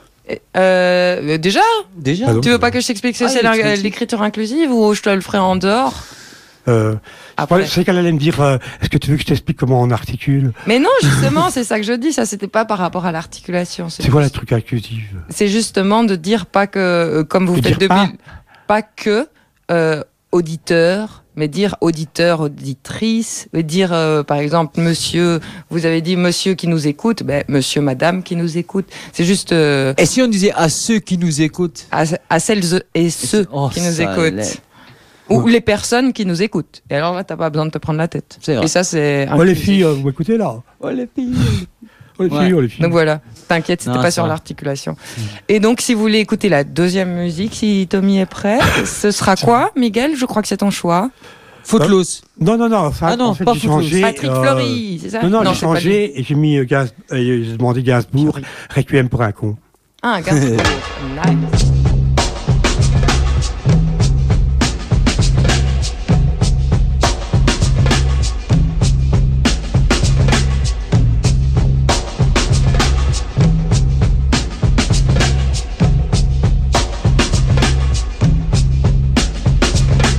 Euh, déjà, Déjà. Ah, donc, tu veux pas que je t'explique ce que Ah, c'est il est l'in- tranquille. l'écriture inclusive ou je te le ferai en dehors euh, après? C'est qu'elle allait me dire, euh, est-ce que tu veux que je t'explique comment on articule Mais non, justement, c'est ça que je dis. Ça, c'était pas par rapport à l'articulation. C'est C'est quoi le truc inclusif C'est justement de dire pas que, euh, comme vous De faites dire depuis, pas. pas que euh, auditeur, mais dire auditeur, auditrice, et dire euh, par exemple monsieur, vous avez dit monsieur qui nous écoute, ben monsieur, madame qui nous écoute. C'est juste euh, Et si on disait à ceux qui nous écoutent à, à celles et ceux Oh, qui nous ça écoutent. l'est. Ou les personnes qui nous écoutent. Et alors là, t'as pas besoin de te prendre la tête. C'est vrai. Et ça, c'est. Oh les inclusif. filles, euh, vous m'écoutez là Oh, les filles. Oh les Ouais. filles, oh les filles. Donc voilà, t'inquiète, c'était Non, pas ça sur va. l'articulation. Et donc, si vous voulez écouter la deuxième musique, si Tommy est prêt, ce sera quoi, Miguel? Je crois que c'est ton choix. Footloose. Non, non, non, enfin, Ah non, en fait, pas j'ai Footloose. changé. Patrick euh, Fleury, c'est ça? Non, non, j'ai c'est pas lui. changé et j'ai mis euh, Gainsbourg, euh, j'ai demandé Gainsbourg, Requiem pour un con. Ah, Gainsbourg. Nice. Thank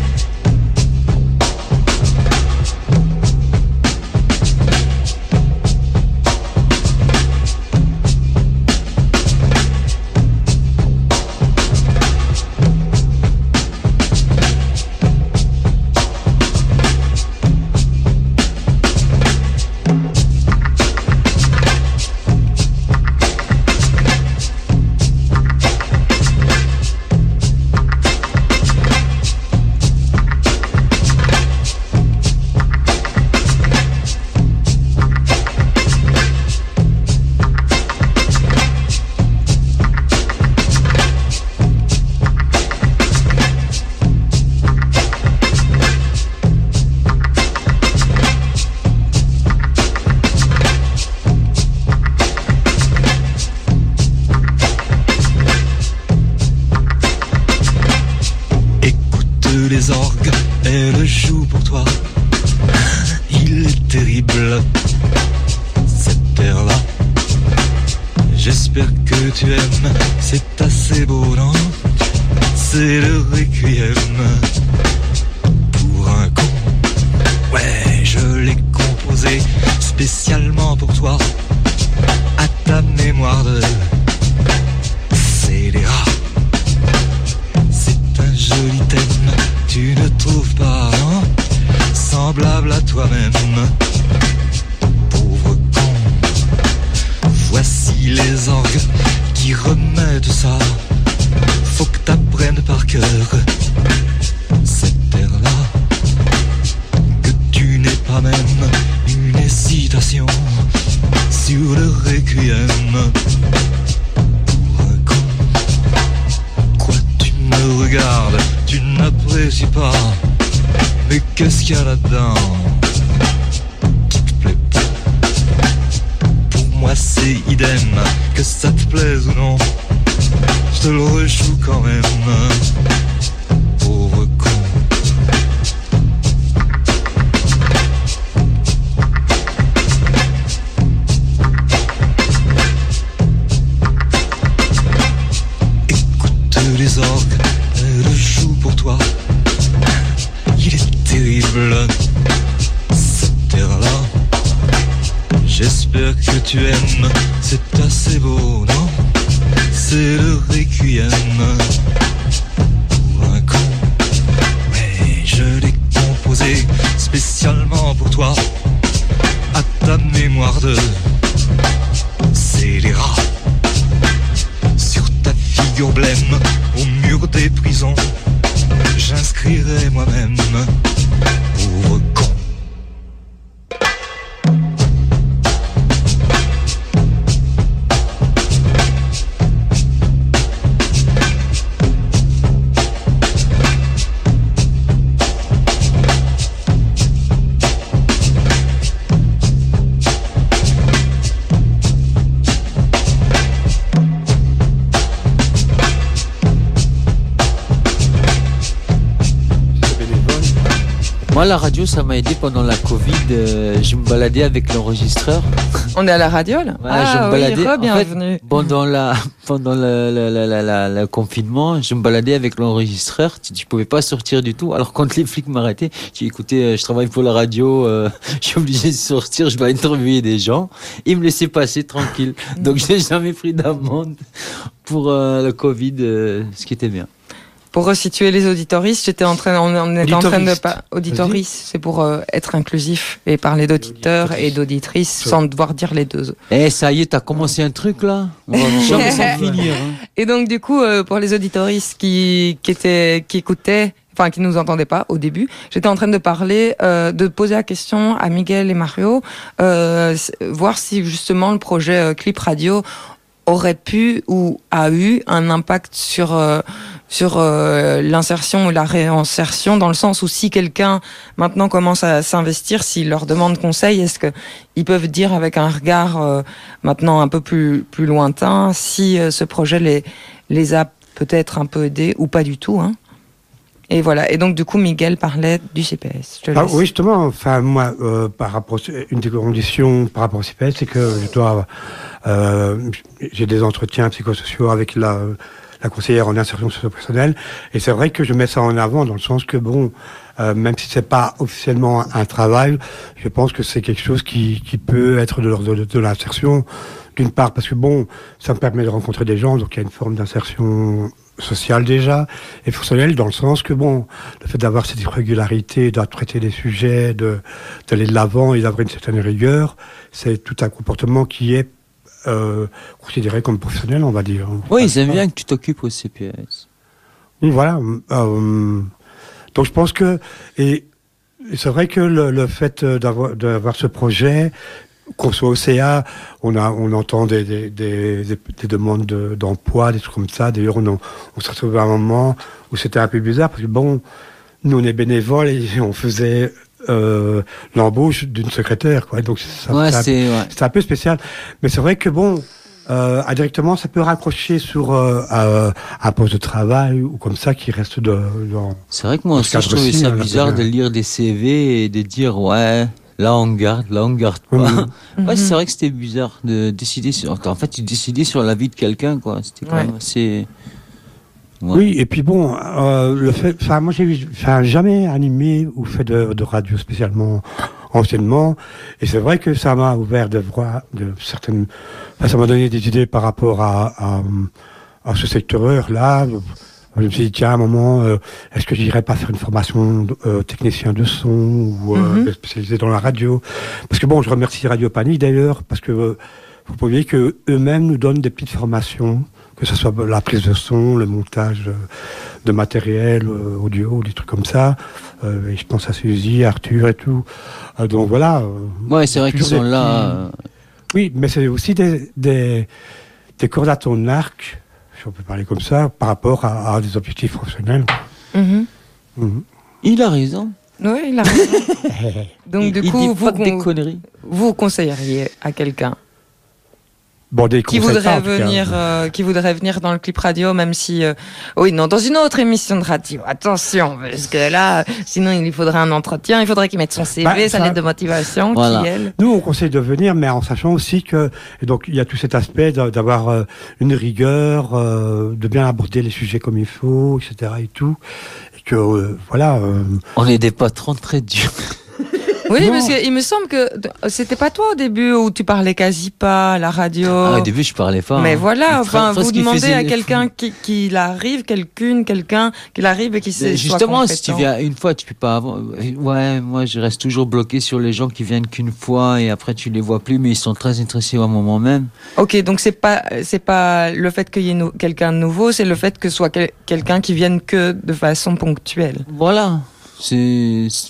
les orgues, elle joue pour toi. Il est terrible, cette terre-là. J'espère que tu aimes, c'est assez beau, non? C'est le requiem pour un con. Ouais, je l'ai composé spécialement pour toi, à ta mémoire de scélérat. C'est un joli thème, tu ne trouves pas, non? Semblable à toi-même, pauvre con. Voici les orgues qui remettent ça. Faut que t'apprennes par cœur cette terre-là, que tu n'aies pas même une hésitation sur le requiem pour un con. Quoi, tu me regardes, tu n'apprécies pas, mais qu'est-ce qu'il y a là-dedans qui te plaît pas? Pour moi c'est idem, que ça te plaise ou non, je te le rejoue quand même, pauvre con. Écoute les orgues, elles jouent pour toi. Il est terrible, cette terre-là. J'espère que tu aimes, c'est assez beau, non? C'est le requiem pour un con. Mais je l'ai composé spécialement pour toi, à ta mémoire de scélérat. Sur ta figure blême, au mur des prisons, j'inscrirai moi-même, pauvre con. Moi, la radio, ça m'a aidé pendant la Covid. Euh, je me baladais avec l'enregistreur. On est à la radio, là? Ouais, ah, je me baladais. Oui, bienvenue. En fait, pendant la, pendant le, le, le, le, le, le confinement, je me baladais avec l'enregistreur. Tu, tu pouvais pas sortir du tout. Alors, quand les flics m'arrêtaient, j'ai dit, écoutez, je travaille pour la radio, euh, je suis obligé de sortir, je dois interviewer des gens. Ils me laissaient passer tranquille. Donc, je n'ai jamais pris d'amende pour euh, le Covid, euh, ce qui était bien. Pour resituer les auditoristes, j'étais en train, on, on était en train de pas auditoristes, c'est pour euh, être inclusif et parler d'auditeurs et d'auditrices sans devoir dire les deux. Eh, ça y est, t'as commencé un truc là. On va jamais s'en finir. Hein. Et donc du coup, euh, pour les auditoristes qui qui étaient, qui écoutaient, enfin qui nous entendaient pas au début, j'étais en train de parler, euh, de poser la question à Miguel et Mario, euh, voir si justement le projet euh, Clip Radio aurait pu ou a eu un impact sur euh, sur euh, l'insertion ou la réinsertion, dans le sens où si quelqu'un maintenant commence à s'investir, s'il leur demande conseil, est-ce que ils peuvent dire avec un regard euh, maintenant un peu plus plus lointain si euh, ce projet les les a peut-être un peu aidés ou pas du tout, hein. Et voilà. Et donc, du coup, Miguel parlait du C P S. Je te ah, laisse. oui, justement. Enfin, moi, euh, par rapport, une des conditions par rapport au C P S, c'est que je dois, euh, j'ai des entretiens psychosociaux avec la, la conseillère en insertion socio-personnelle. Et c'est vrai que je mets ça en avant dans le sens que bon, euh, même si c'est pas officiellement un travail, je pense que c'est quelque chose qui, qui peut être de l'ordre de, de l'insertion. D'une part, parce que bon, ça me permet de rencontrer des gens, donc il y a une forme d'insertion sociale déjà, et fonctionnelle dans le sens que bon, le fait d'avoir cette régularité, de traiter des sujets, de, d'aller de l'avant et d'avoir une certaine rigueur, c'est tout un comportement qui est euh, considéré comme professionnel, on va dire. Oui, ils aiment bien que tu t'occupes au C P S. Voilà. Euh, donc je pense que, et c'est vrai que le, le fait d'avoir, d'avoir ce projet, qu'on soit au C A, on a, on entend des, des, des, des demandes de, d'emploi, des trucs comme ça. D'ailleurs, on, on s'est retrouvé à un moment où c'était un peu bizarre parce que bon, nous on est bénévoles et on faisait euh, l'embauche d'une secrétaire, quoi. Donc ça, ouais, c'est, c'est, un, ouais. c'est un peu spécial. Mais c'est vrai que bon, euh, indirectement, ça peut raccrocher sur euh, euh, un poste de travail ou comme ça qui reste de, dans... C'est vrai que moi aussi, je trouvais ça bizarre de lire des C V et de dire, ouais, là on garde, là on garde pas. Mmh. Ouais, c'est vrai que c'était bizarre de décider sur... En fait, tu décidais sur la vie de quelqu'un, quoi. C'était quand Ouais. même assez... Ouais. Oui, et puis bon, euh, le fait, enfin, moi j'ai, enfin, jamais animé ou fait de, de radio spécialement anciennement, et c'est vrai que ça m'a ouvert de voix, de certaines, enfin, ça m'a donné des idées par rapport à, à, à ce secteur-là. Je me suis dit, tiens, à un moment, euh, est-ce que j'irais pas faire une formation euh, technicien de son ou euh, Mhm. spécialisé dans la radio? Parce que bon, je remercie Radio Panique d'ailleurs, parce que euh, faut pas oublier que eux-mêmes nous donnent des petites formations, que ce soit la prise de son, le montage euh, de matériel euh, audio, des trucs comme ça. Euh, et je pense à Suzy, Arthur et tout. Euh, donc voilà. Euh, Ouais, c'est vrai qu'ils toujours sont des là. petits- euh, Oui, mais c'est aussi des, des, des cordes à ton arc, si on peut parler comme ça, par rapport à, à des objectifs professionnels. Mhm. Mhm. Il a raison. Oui, il a raison. Donc, il, du il coup, dit vous, pas que des con- conneries. vous conseilleriez à quelqu'un Bon, des qui conseils voudrait pas, en tout cas. venir, euh, qui voudrait venir dans le clip radio, même si, euh, oui, non, dans une autre émission de radio. Attention, parce que là, sinon il lui faudrait un entretien, il faudrait qu'il mette son C V, Bah, sa ça- lettre de motivation, Voilà. qui elle. Nous, on conseille de venir, mais en sachant aussi que, et donc, il y a tout cet aspect d'a- d'avoir euh, une rigueur, euh, de bien aborder les sujets comme il faut, et cetera et tout. Et que, euh, voilà. euh, On est des patrons très durs. Oui, Non. parce qu'il me semble que c'était pas toi au début où tu parlais quasi pas à la radio. Ah, au début, je parlais pas. Mais hein. voilà, Fra- enfin, Fra- vous qui demandez faisait à les- quelqu'un qui, qu'il arrive, quelqu'une, quelqu'un, qu'il arrive et qui sait. Mais soit Justement, si tu compétent. viens une fois, tu peux pas avoir. Ouais, moi, je reste toujours bloqué sur les gens qui viennent qu'une fois et après tu les vois plus, mais ils sont très intéressés au moment même. Ok, donc c'est pas c'est pas le fait qu'il y ait nou- quelqu'un de nouveau, c'est le fait que ce soit quel- quelqu'un qui vienne que de façon ponctuelle. Voilà. C'est. c'est-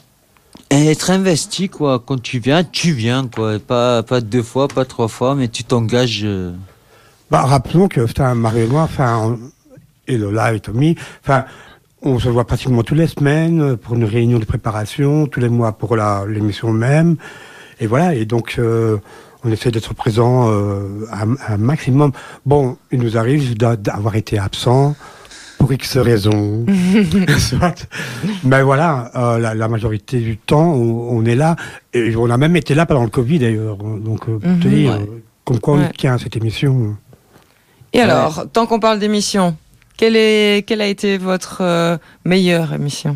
Être investi, quoi. Quand tu viens, tu viens, quoi. Pas, pas deux fois, pas trois fois, mais tu t'engages. euh, bah, rappelons que, enfin, Marie et moi, enfin, on- et Lola et Tommy, enfin, on se voit pratiquement toutes les semaines pour une réunion de préparation, tous les mois pour la, l'émission même. Et voilà, et donc, euh, on essaie d'être présent euh, un, un maximum. Bon, il nous arrive d'a- d'avoir été absent pour X raisons. Soit. Mais voilà, euh, la, la majorité du temps, on, on est là. Et on a même été là pendant le Covid, d'ailleurs. Donc, euh, pour te Mhm. dire, Ouais. euh, comme quoi on Ouais. tient à cette émission. Et alors, tant qu'on parle d'émission, quelle est quelle a été votre euh, meilleure émission?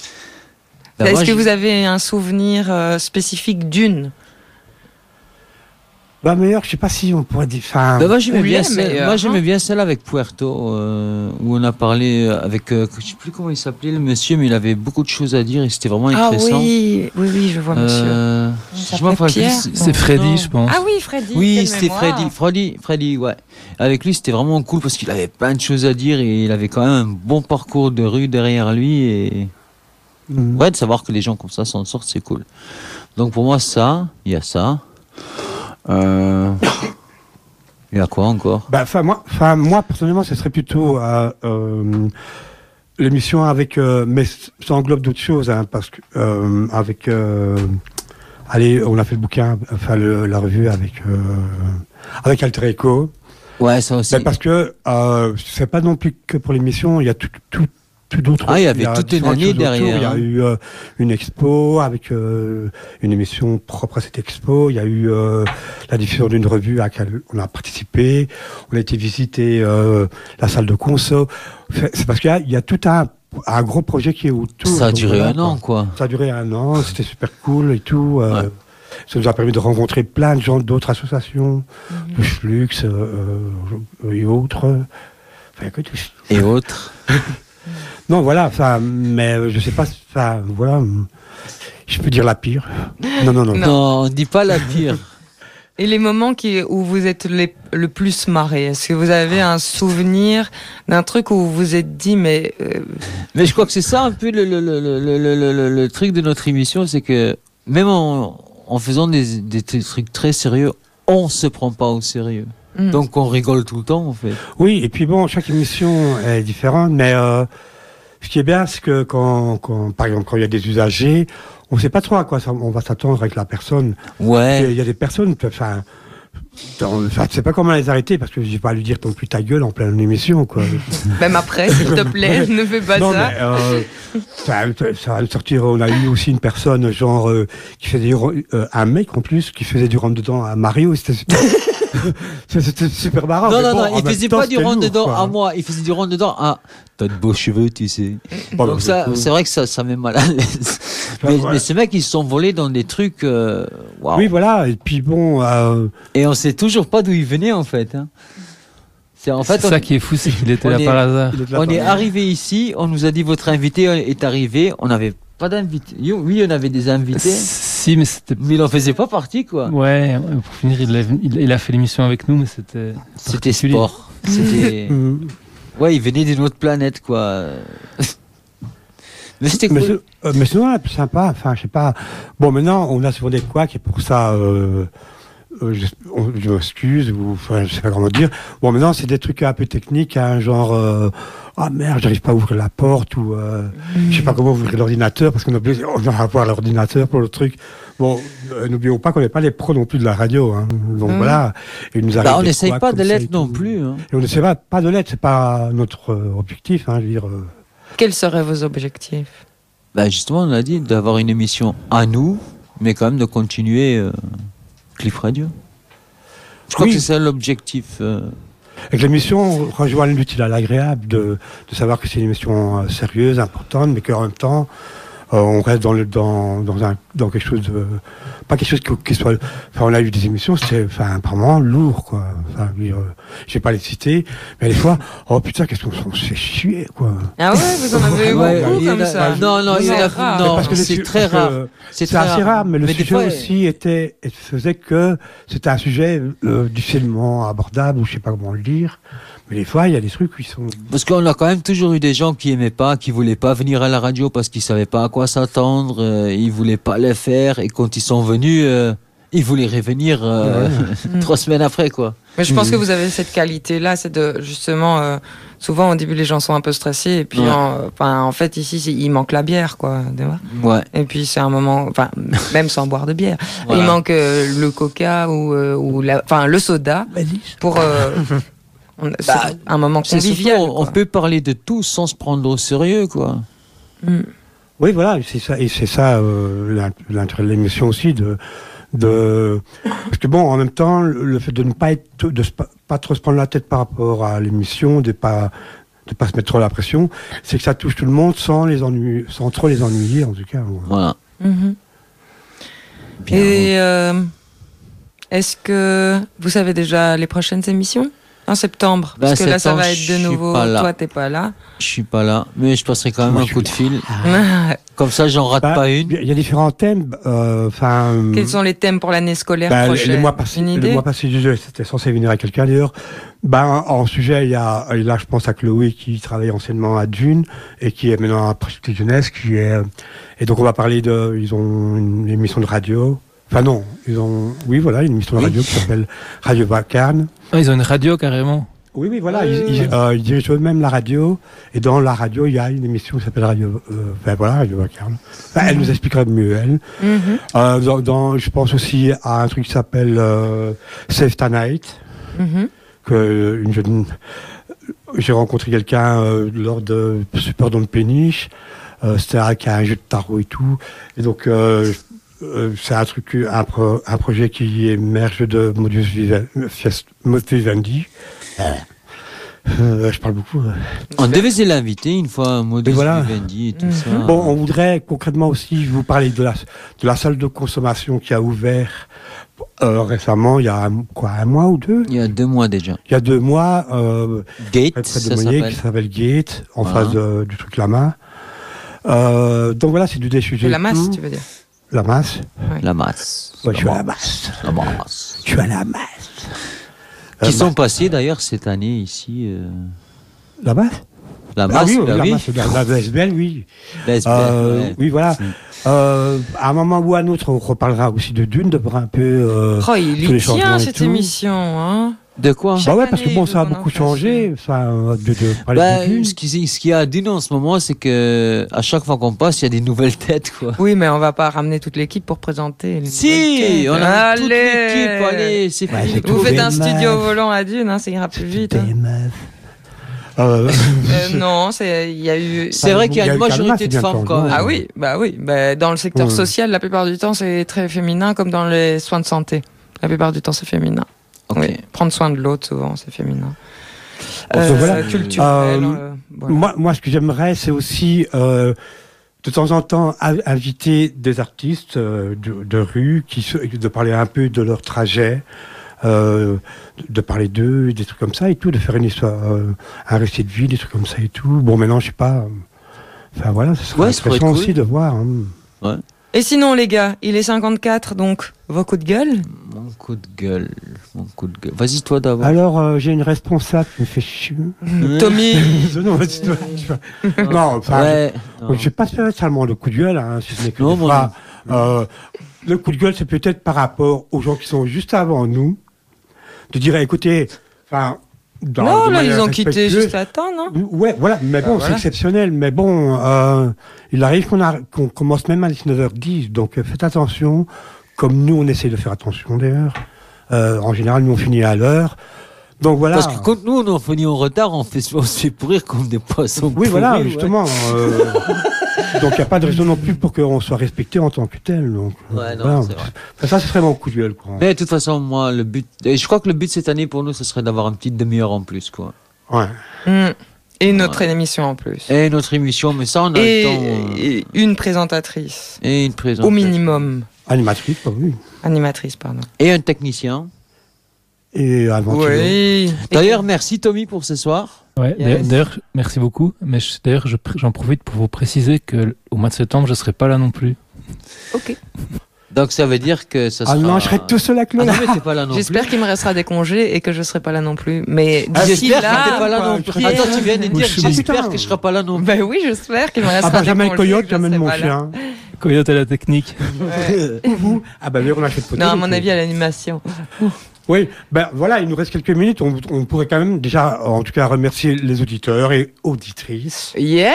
bah, Est-ce moi, que je- vous avez un souvenir euh, spécifique d'une? Bah, meilleur, je sais pas si on pourrait dire. Enfin, Bah, moi, j'aimais Ou bien, les celle, meilleurs, moi, j'aimais hein. bien celle avec Puerto, euh, où on a parlé avec, euh, je sais plus comment il s'appelait le monsieur, mais il avait beaucoup de choses à dire et c'était vraiment Ah intéressant. oui, oui, oui, je vois monsieur. Euh, Il je s'appelait m'en rappelle Pierre. plus. C'est Freddy, Non. je pense. Ah oui, Freddy. Oui, quelle c'était mémoire. Freddy, Freddy, Freddy, ouais. Avec lui, c'était vraiment cool parce qu'il avait plein de choses à dire et il avait quand même un bon parcours de rue derrière lui et mhm. ouais, de savoir que les gens comme ça s'en sortent, c'est cool. Donc pour moi, ça, il y a ça. Euh... Il y a quoi encore? Bah, enfin, moi, enfin, moi, personnellement, ce serait plutôt euh, euh, l'émission avec, euh, mais ça englobe d'autres choses, hein, parce que euh, avec, euh, allez, on a fait le bouquin, enfin le, la revue avec euh, avec Alter Echo. Ouais, ça aussi. Mais parce que euh, c'est pas non plus que pour l'émission, il y a tout, tout, tout d'autres. Ah, il y avait toute une différentes année choses autour. derrière, Il y a hein. eu euh, une expo avec euh, une émission propre à cette expo. Il y a eu euh, la diffusion d'une revue à laquelle on a participé. On a été visiter euh, la salle de conso. C'est c'est parce qu'il y a, il y a tout un, un gros projet qui est autour. Ça a Donc duré voilà, un an, quoi. quoi. Ça a duré un an. C'était super cool et tout. euh, Ouais. Ça nous a permis de rencontrer plein de gens d'autres associations, Mhm. le Flux euh, euh, et autres. Enfin, que tout. Et autres. Non, voilà, enfin, mais euh, je sais pas, enfin, voilà, hum, je peux dire la pire. Non, non, non. Non. Non, on dit pas la pire. Et les moments qui, où vous êtes les- le plus marré, est-ce que vous avez un souvenir d'un truc où vous vous êtes dit, mais euh, Mais je crois que c'est ça un peu le, le, le, le, le, le, le- le truc de notre émission, c'est que même en, en faisant des, des trucs très sérieux, on se prend pas au sérieux. hmm. Donc on rigole tout le temps, en fait. Oui, et puis bon, chaque émission est différente, mais euh, ce qui est bien, c'est que quand, quand, par exemple, quand il y a des usagers, on sait pas trop à quoi ça- on va s'attendre avec la personne. Ouais. Il y a des personnes, enfin, Dans- Enfin, je sais pas comment les arrêter parce que je vais pas lui dire non plus ta gueule en pleine émission, quoi. Même après, s'il te plaît, ne fais pas non, ça. mais, euh, ça, ça va sortir. On a eu aussi une personne, genre, euh, qui faisait du, euh, un mec en plus, qui faisait du rentre-dedans à Mario. C'était super, c'était super marrant. Non, mais non, bon, non, en il même faisait temps, pas du c'était rentre lourd, dedans quoi. à moi, il faisait du rentre dedans à t'as de beaux cheveux, tu sais. Bon, Donc bah, ça, euh, c'est vrai que ça, ça met mal à l'aise. Mais, ouais. mais ces mecs, ils se sont volés dans des trucs. euh, waouh. Oui, voilà. Et puis bon, euh, Et on sait toujours pas d'où ils venaient en fait. Hein. C'est en fait, C'est on, ça qui est fou, c'est qu'il était on là est- par hasard. il est de la on part- est arrivé ici, on nous a dit votre invité est arrivé, on n'avait pas d'invité. Yo, Oui, on avait des invités, Si, mais c'était. mais il en faisait pas partie quoi. Ouais, pour finir, il a, il, il a fait l'émission avec nous, mais c'était. C'était particulier. sport. C'était. Mhm. Ouais, il venait d'une autre planète quoi. Mais c'était Mais, cool. c'est- euh, mais sinon, c'est sympa. Enfin, je sais pas. Bon, maintenant, on a souvent des couacs et pour ça, euh, euh, je, on- je m'excuse ou enfin, je sais pas comment dire. Bon, maintenant, c'est des trucs un peu techniques, hein, genre euh, ah merde, j'arrive pas à ouvrir la porte ou euh, je sais pas comment ouvrir l'ordinateur parce qu'on a besoin- on va avoir l'ordinateur pour le truc. Bon, euh, n'oublions pas qu'on n'est pas les pros non plus de la radio, hein. Donc Mm. voilà. Et il nous arrive Bah, on des n'essaye couacs pas comme de ça et l'être non tout. plus. Hein. Et on n'essaie pas, pas de l'être, c'est pas notre euh, objectif, hein, je veux dire. euh. Quels seraient vos objectifs? Bah justement, on a dit d'avoir une émission à nous, mais quand même de continuer euh, Cliff Radio. Je crois Oui. que c'est ça l'objectif. euh. Avec l'émission, on rejoint l'utile à l'agréable de, de savoir que c'est une émission euh, sérieuse, importante, mais qu'en même temps, euh, on reste dans, le, dans, dans, un, dans quelque chose de. Pas quelque chose qui, qui soit. Enfin, on a eu des émissions, c'était enfin, vraiment lourd, quoi. Enfin, je veux dire, euh, je vais pas les citer, mais des fois, oh putain, qu'est-ce qu'on s'en fait chier, quoi. Ah ouais, vous en avez eu Ouais, beaucoup il y en comme a- ça. Non, non, il y en C'est a- rare. non, Parce que le c'est su- très parce que rare. C'est C'est très assez rare, mais le des sujet fois, aussi était, faisait que c'était un sujet euh, difficilement abordable, ou je sais pas comment le dire. Mais des fois, il y a des trucs qui sont. Parce qu'on a quand même toujours eu des gens qui aimaient pas, qui voulaient pas venir à la radio parce qu'ils savaient pas à quoi s'attendre, euh, ils voulaient pas le faire, et quand ils sont venus, euh, ils voulaient revenir euh, trois semaines après, quoi. Mais je pense Mhm. que vous avez cette qualité-là, c'est de justement, euh, souvent au début les gens sont un peu stressés et puis Ouais. en, enfin, en fait ici c'est- il manque la bière quoi, tu vois. Ouais. Et puis c'est un moment, enfin même sans boire de bière, Voilà. il manque euh, le coca ou, euh, ou la, enfin le soda pour euh, on- c'est Bah, un moment C'est surtout, convivial. on, on quoi. peut parler de tout sans se prendre au sérieux, quoi. Mm. Oui, voilà, c'est ça, et c'est ça euh, l'int- l'intérêt de l'émission aussi, de, de, parce que bon, en même temps, le le fait de ne pas être, de se pas, pas trop se prendre la tête par rapport à l'émission, de pas, de pas se mettre trop la pression, c'est que ça touche tout le monde sans les ennuyer, sans trop les ennuyer en tout cas. Voilà. Mhm. Bien. Et euh, est-ce que vous savez déjà les prochaines émissions en septembre? Bah, Parce que là ça septembre, va je être de suis nouveau. pas là. Toi t'es pas là. Je suis pas là, mais je passerai quand même Moi, un je coup suis de fil. Ah. Comme ça, j'en rate Bah, pas une. Il y a différents thèmes, euh, enfin. Quels sont les thèmes pour l'année scolaire Bah, prochaine? le mois passé, Une le idée? mois passé, je- c'était censé venir à quelqu'un d'ailleurs. Ben, en sujet, il y a, et là, je pense à Chloé qui travaille anciennement à Dune et qui est maintenant à Prospect Jeunesse, qui est, et donc on va parler de, ils ont une émission de radio. Enfin non, ils ont, oui, voilà, une émission de Oui. radio qui s'appelle Radio Vacarne. Ah, ils ont une radio carrément. Oui, oui, voilà, ils, ils, euh, ils dirigent eux-mêmes la radio, et dans la radio, il y a une émission qui s'appelle Radio, euh, enfin voilà, Radio Vacarne. Enfin, elle nous expliquera mieux, elle. Mhm. Euh, dans, dans- je pense aussi à un truc qui s'appelle euh, Save Tonight, Mhm. que une jeune, j'ai rencontré quelqu'un euh, lors de Super Don Péniche, euh, c'était avec un jeu de tarot et tout, et donc euh, euh, c'est un truc, un, pro- un projet qui émerge de Modus Vivendi. Modus Vivendi. Euh, je parle beaucoup. euh. On devait se l'inviter une fois, Modus Et voilà. Vivendi et tout Mhm. ça. Bon, on voudrait concrètement aussi vous parler de la, de la salle de consommation qui a ouvert euh, récemment, il y a un, quoi, un mois ou deux. Il y a deux mois déjà. Il y a deux mois, euh, Gate, près, près de ça Monnier, s'appelle. qui s'appelle Gate, en Voilà. face de- du truc Lama. Euh, donc voilà, c'est du des sujets. C'est la masse, tout. tu veux dire? La masse. La masse. Ouais, je suis à la la masse. La masse. Je suis à la masse. Qui Euh, sont passés d'ailleurs cette année ici. euh, La masse La Ah masse, oui, bah la oui. masse, la, la V S B L, oui. La S B, Euh, ouais. Oui, voilà. Mm. Euh, à un moment ou à un autre, on reparlera aussi de Dune, de voir un peu. Euh, Oh, il tous les y tient changements et cette tout. émission, hein? De quoi? Bah ouais, parce que année, bon, il ça a veut qu'on beaucoup en fasse changé, ça, de, de parler Bah, de ce qui ce qu'il y a à Dune en ce moment, c'est que à chaque fois qu'on passe, il y a des nouvelles têtes, quoi. Oui, mais on va pas ramener toute l'équipe pour présenter. les Si, on nouvelles a têtes. toute l'équipe, allez, c'est Ouais, fini. c'est Vous tout. faites un Des studio meufs. volant à Dune, hein, ça ira plus vite. Des hein. meufs. Euh, Euh, non, c'est il y a eu. C'est vrai qu'il y a Il y a une eu quand même majorité assez de bien femmes de quand même. changement. Ah oui, bah oui. Bah, dans le secteur Ouais. social, la plupart du temps, c'est très féminin, comme dans les soins de santé. La plupart du temps, c'est féminin. Ok. Oui. Prendre soin de l'autre, souvent, c'est féminin. Bon, Euh, voilà. Culturel. Euh, euh, voilà. moi, moi, ce que j'aimerais, c'est aussi euh, de temps en temps a- inviter des artistes euh, de, de rue, qui se, de parler un peu de leur trajet, euh, de, de parler d'eux, des trucs comme ça et tout, de faire une histoire, euh, un récit de vie, des trucs comme ça et tout. Bon, maintenant, je sais pas. euh, Enfin voilà, ça serait Ouais, ça pourrait intéressant être cool. aussi de voir. hein. Et sinon, les gars, il est cinquante-quatre, donc vos coups de gueule. Mon coup de gueule, mon coup de gueule. Vas-y, toi d'abord. Alors, euh, j'ai une responsable qui me fait chier. Tommy. non, vas-y, toi, tu vois. Non, enfin, Ouais. je ne vais pas faire seulement le coup de gueule, hein, si ce n'est que Non, des moi fois, euh, le coup de gueule, c'est peut-être par rapport aux gens qui sont juste avant nous, de dire, écoutez, enfin, dans- Non, de là, manière ils ont quitté respectueuse. juste à temps, non? Ouais, voilà, mais bon, Ah, c'est voilà. exceptionnel, mais bon, euh, il arrive qu'on a- qu'on commence même à dix-neuf heures dix, donc euh, faites attention, comme nous, on essaie de faire attention d'ailleurs. Euh, en général, nous, on finit à l'heure. Donc voilà. Parce que quand nous, on en finit en retard, on, fait, on se fait pourrir comme des poissons. Oui, voilà, pourris, ouais. justement. euh, donc, il n'y a pas de raison non plus pour qu'on soit respecté en tant que tel. Donc, euh, Ouais, non, voilà. c'est vrai. Enfin, ça, ce serait mon coup de gueule. Quoi. Mais de toute façon, moi, le but. et je crois que le but cette année pour nous, ce serait d'avoir une petite demi-heure en plus, quoi. Ouais. Mm. Et une autre émission en plus. Et notre émission, mais ça, on a Et, le temps. euh, et une présentatrice. Et une présence. Au minimum. Animatrice, pas oui. Animatrice, pardon. Et un technicien. Et avant Oui. D'ailleurs, merci Tommy pour ce soir. Ouais, Yes. d'ailleurs- D'ailleurs, merci beaucoup. Mais je- d'ailleurs, je pr- j'en profite pour vous préciser que au mois de septembre, je serai pas là non plus. Ok. Donc ça veut dire que ça sera. Ah non, je serais tout seul avec Ah le non, mais t'es pas là non plus. J'espère qu'il me restera des congés et que je serai pas là non plus. Mais Ah, d'ici j'espère là. que t'es pas là non plus. Pierre- Attends, tu viens de dire Oui, j'espère putain. que je serai pas là non plus. Ben oui, j'espère qu'il me Ah restera bah, des j'amène congés. Coyote, que je j'amène serai mon pas là. chien. Coyote à la technique. Ouhou. Ah bah, mais on a fait de photos. Non, à donc, mon euh, avis, à l'animation. Oui, ben voilà, il nous reste quelques minutes. On, on pourrait quand même déjà, en tout cas, remercier les auditeurs et auditrices, Yeah!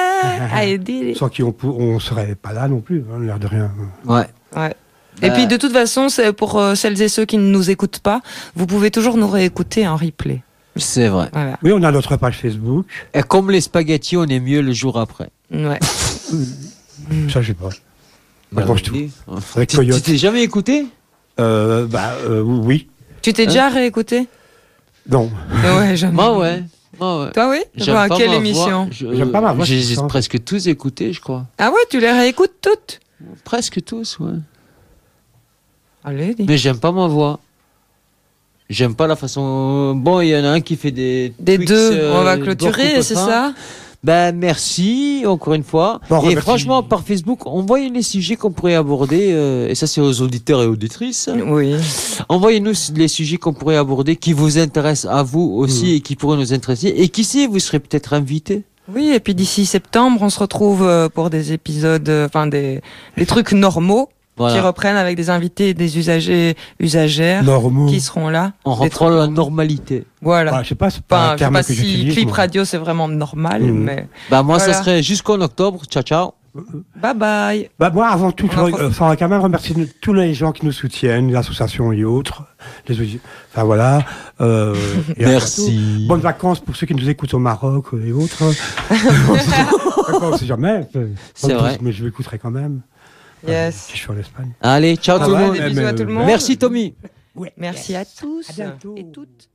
I did it. sans qui on pou- on serait pas là non plus, hein, l'air de rien. Ouais. Ouais. Et Bah. puis de toute façon, c'est pour euh, celles et ceux qui ne nous écoutent pas, vous pouvez toujours nous réécouter en replay. C'est vrai. Voilà. Oui, on a notre page Facebook. Et comme les spaghettis, on est mieux le jour après. Ouais. Ça, je sais pas. Bah, Moi, on je trouve. dit. Avec Tu Coyote. tu t'es jamais écouté? Euh, bah euh, oui. Tu t'es déjà réécouté? Non. Ouais, jamais. Moi, ouais. Moi, ouais. Toi, oui? J'aime Enfin, pas quelle ma émission? voix. Je- J'aime pas ma voix, J'ai c'est ça. presque tous écoutés, je crois. Ah ouais, tu les réécoutes toutes? Presque tous, ouais. Allez, dis. Mais j'aime pas ma voix. J'aime pas la façon. Bon, il y en a un qui fait des. Des tweaks, deux, euh, on va beaucoup clôturer, de c'est fin. ça? Ben merci encore une fois. Bon, et remercie. franchement, par Facebook, envoyez les sujets qu'on pourrait aborder. euh, et ça, c'est aux auditeurs et auditrices. Oui. Envoyez-nous les sujets qu'on pourrait aborder, qui vous intéressent à vous aussi Mmh. et qui pourraient nous intéresser. Et qui sait, vous serez peut-être invité. Oui, et puis d'ici septembre, on se retrouve euh, pour des épisodes, euh, enfin des, des trucs normaux qui Voilà. reprennent avec des invités et des usagers, usagères Normaux. qui seront là. On Des reprend trucs la normaux. normalité. Voilà. Bah, je sais pas, c'est pas Enfin, un je sais terme pas que si j'utilise. clip moi. radio c'est vraiment normal, Mhm. mais Bah moi, Voilà. ça serait jusqu'en octobre. Ciao, ciao. bye bye. Bah, moi, avant tout, On en je profite. enfin, on va quand même remercier nous- tous les gens qui nous soutiennent, les associations et autres. Les, audi- enfin, voilà. Euh, et à Merci. bientôt. Bonnes vacances pour ceux qui nous écoutent au Maroc et autres. On sait jamais. C'est vrai. Mais je l'écouterai quand même. Yes. Si je suis en Espagne. Allez, ciao Ah tout le ouais, monde. des bisous à tout le monde. Merci Tommy. Ouais. Merci à tous À bientôt. et toutes.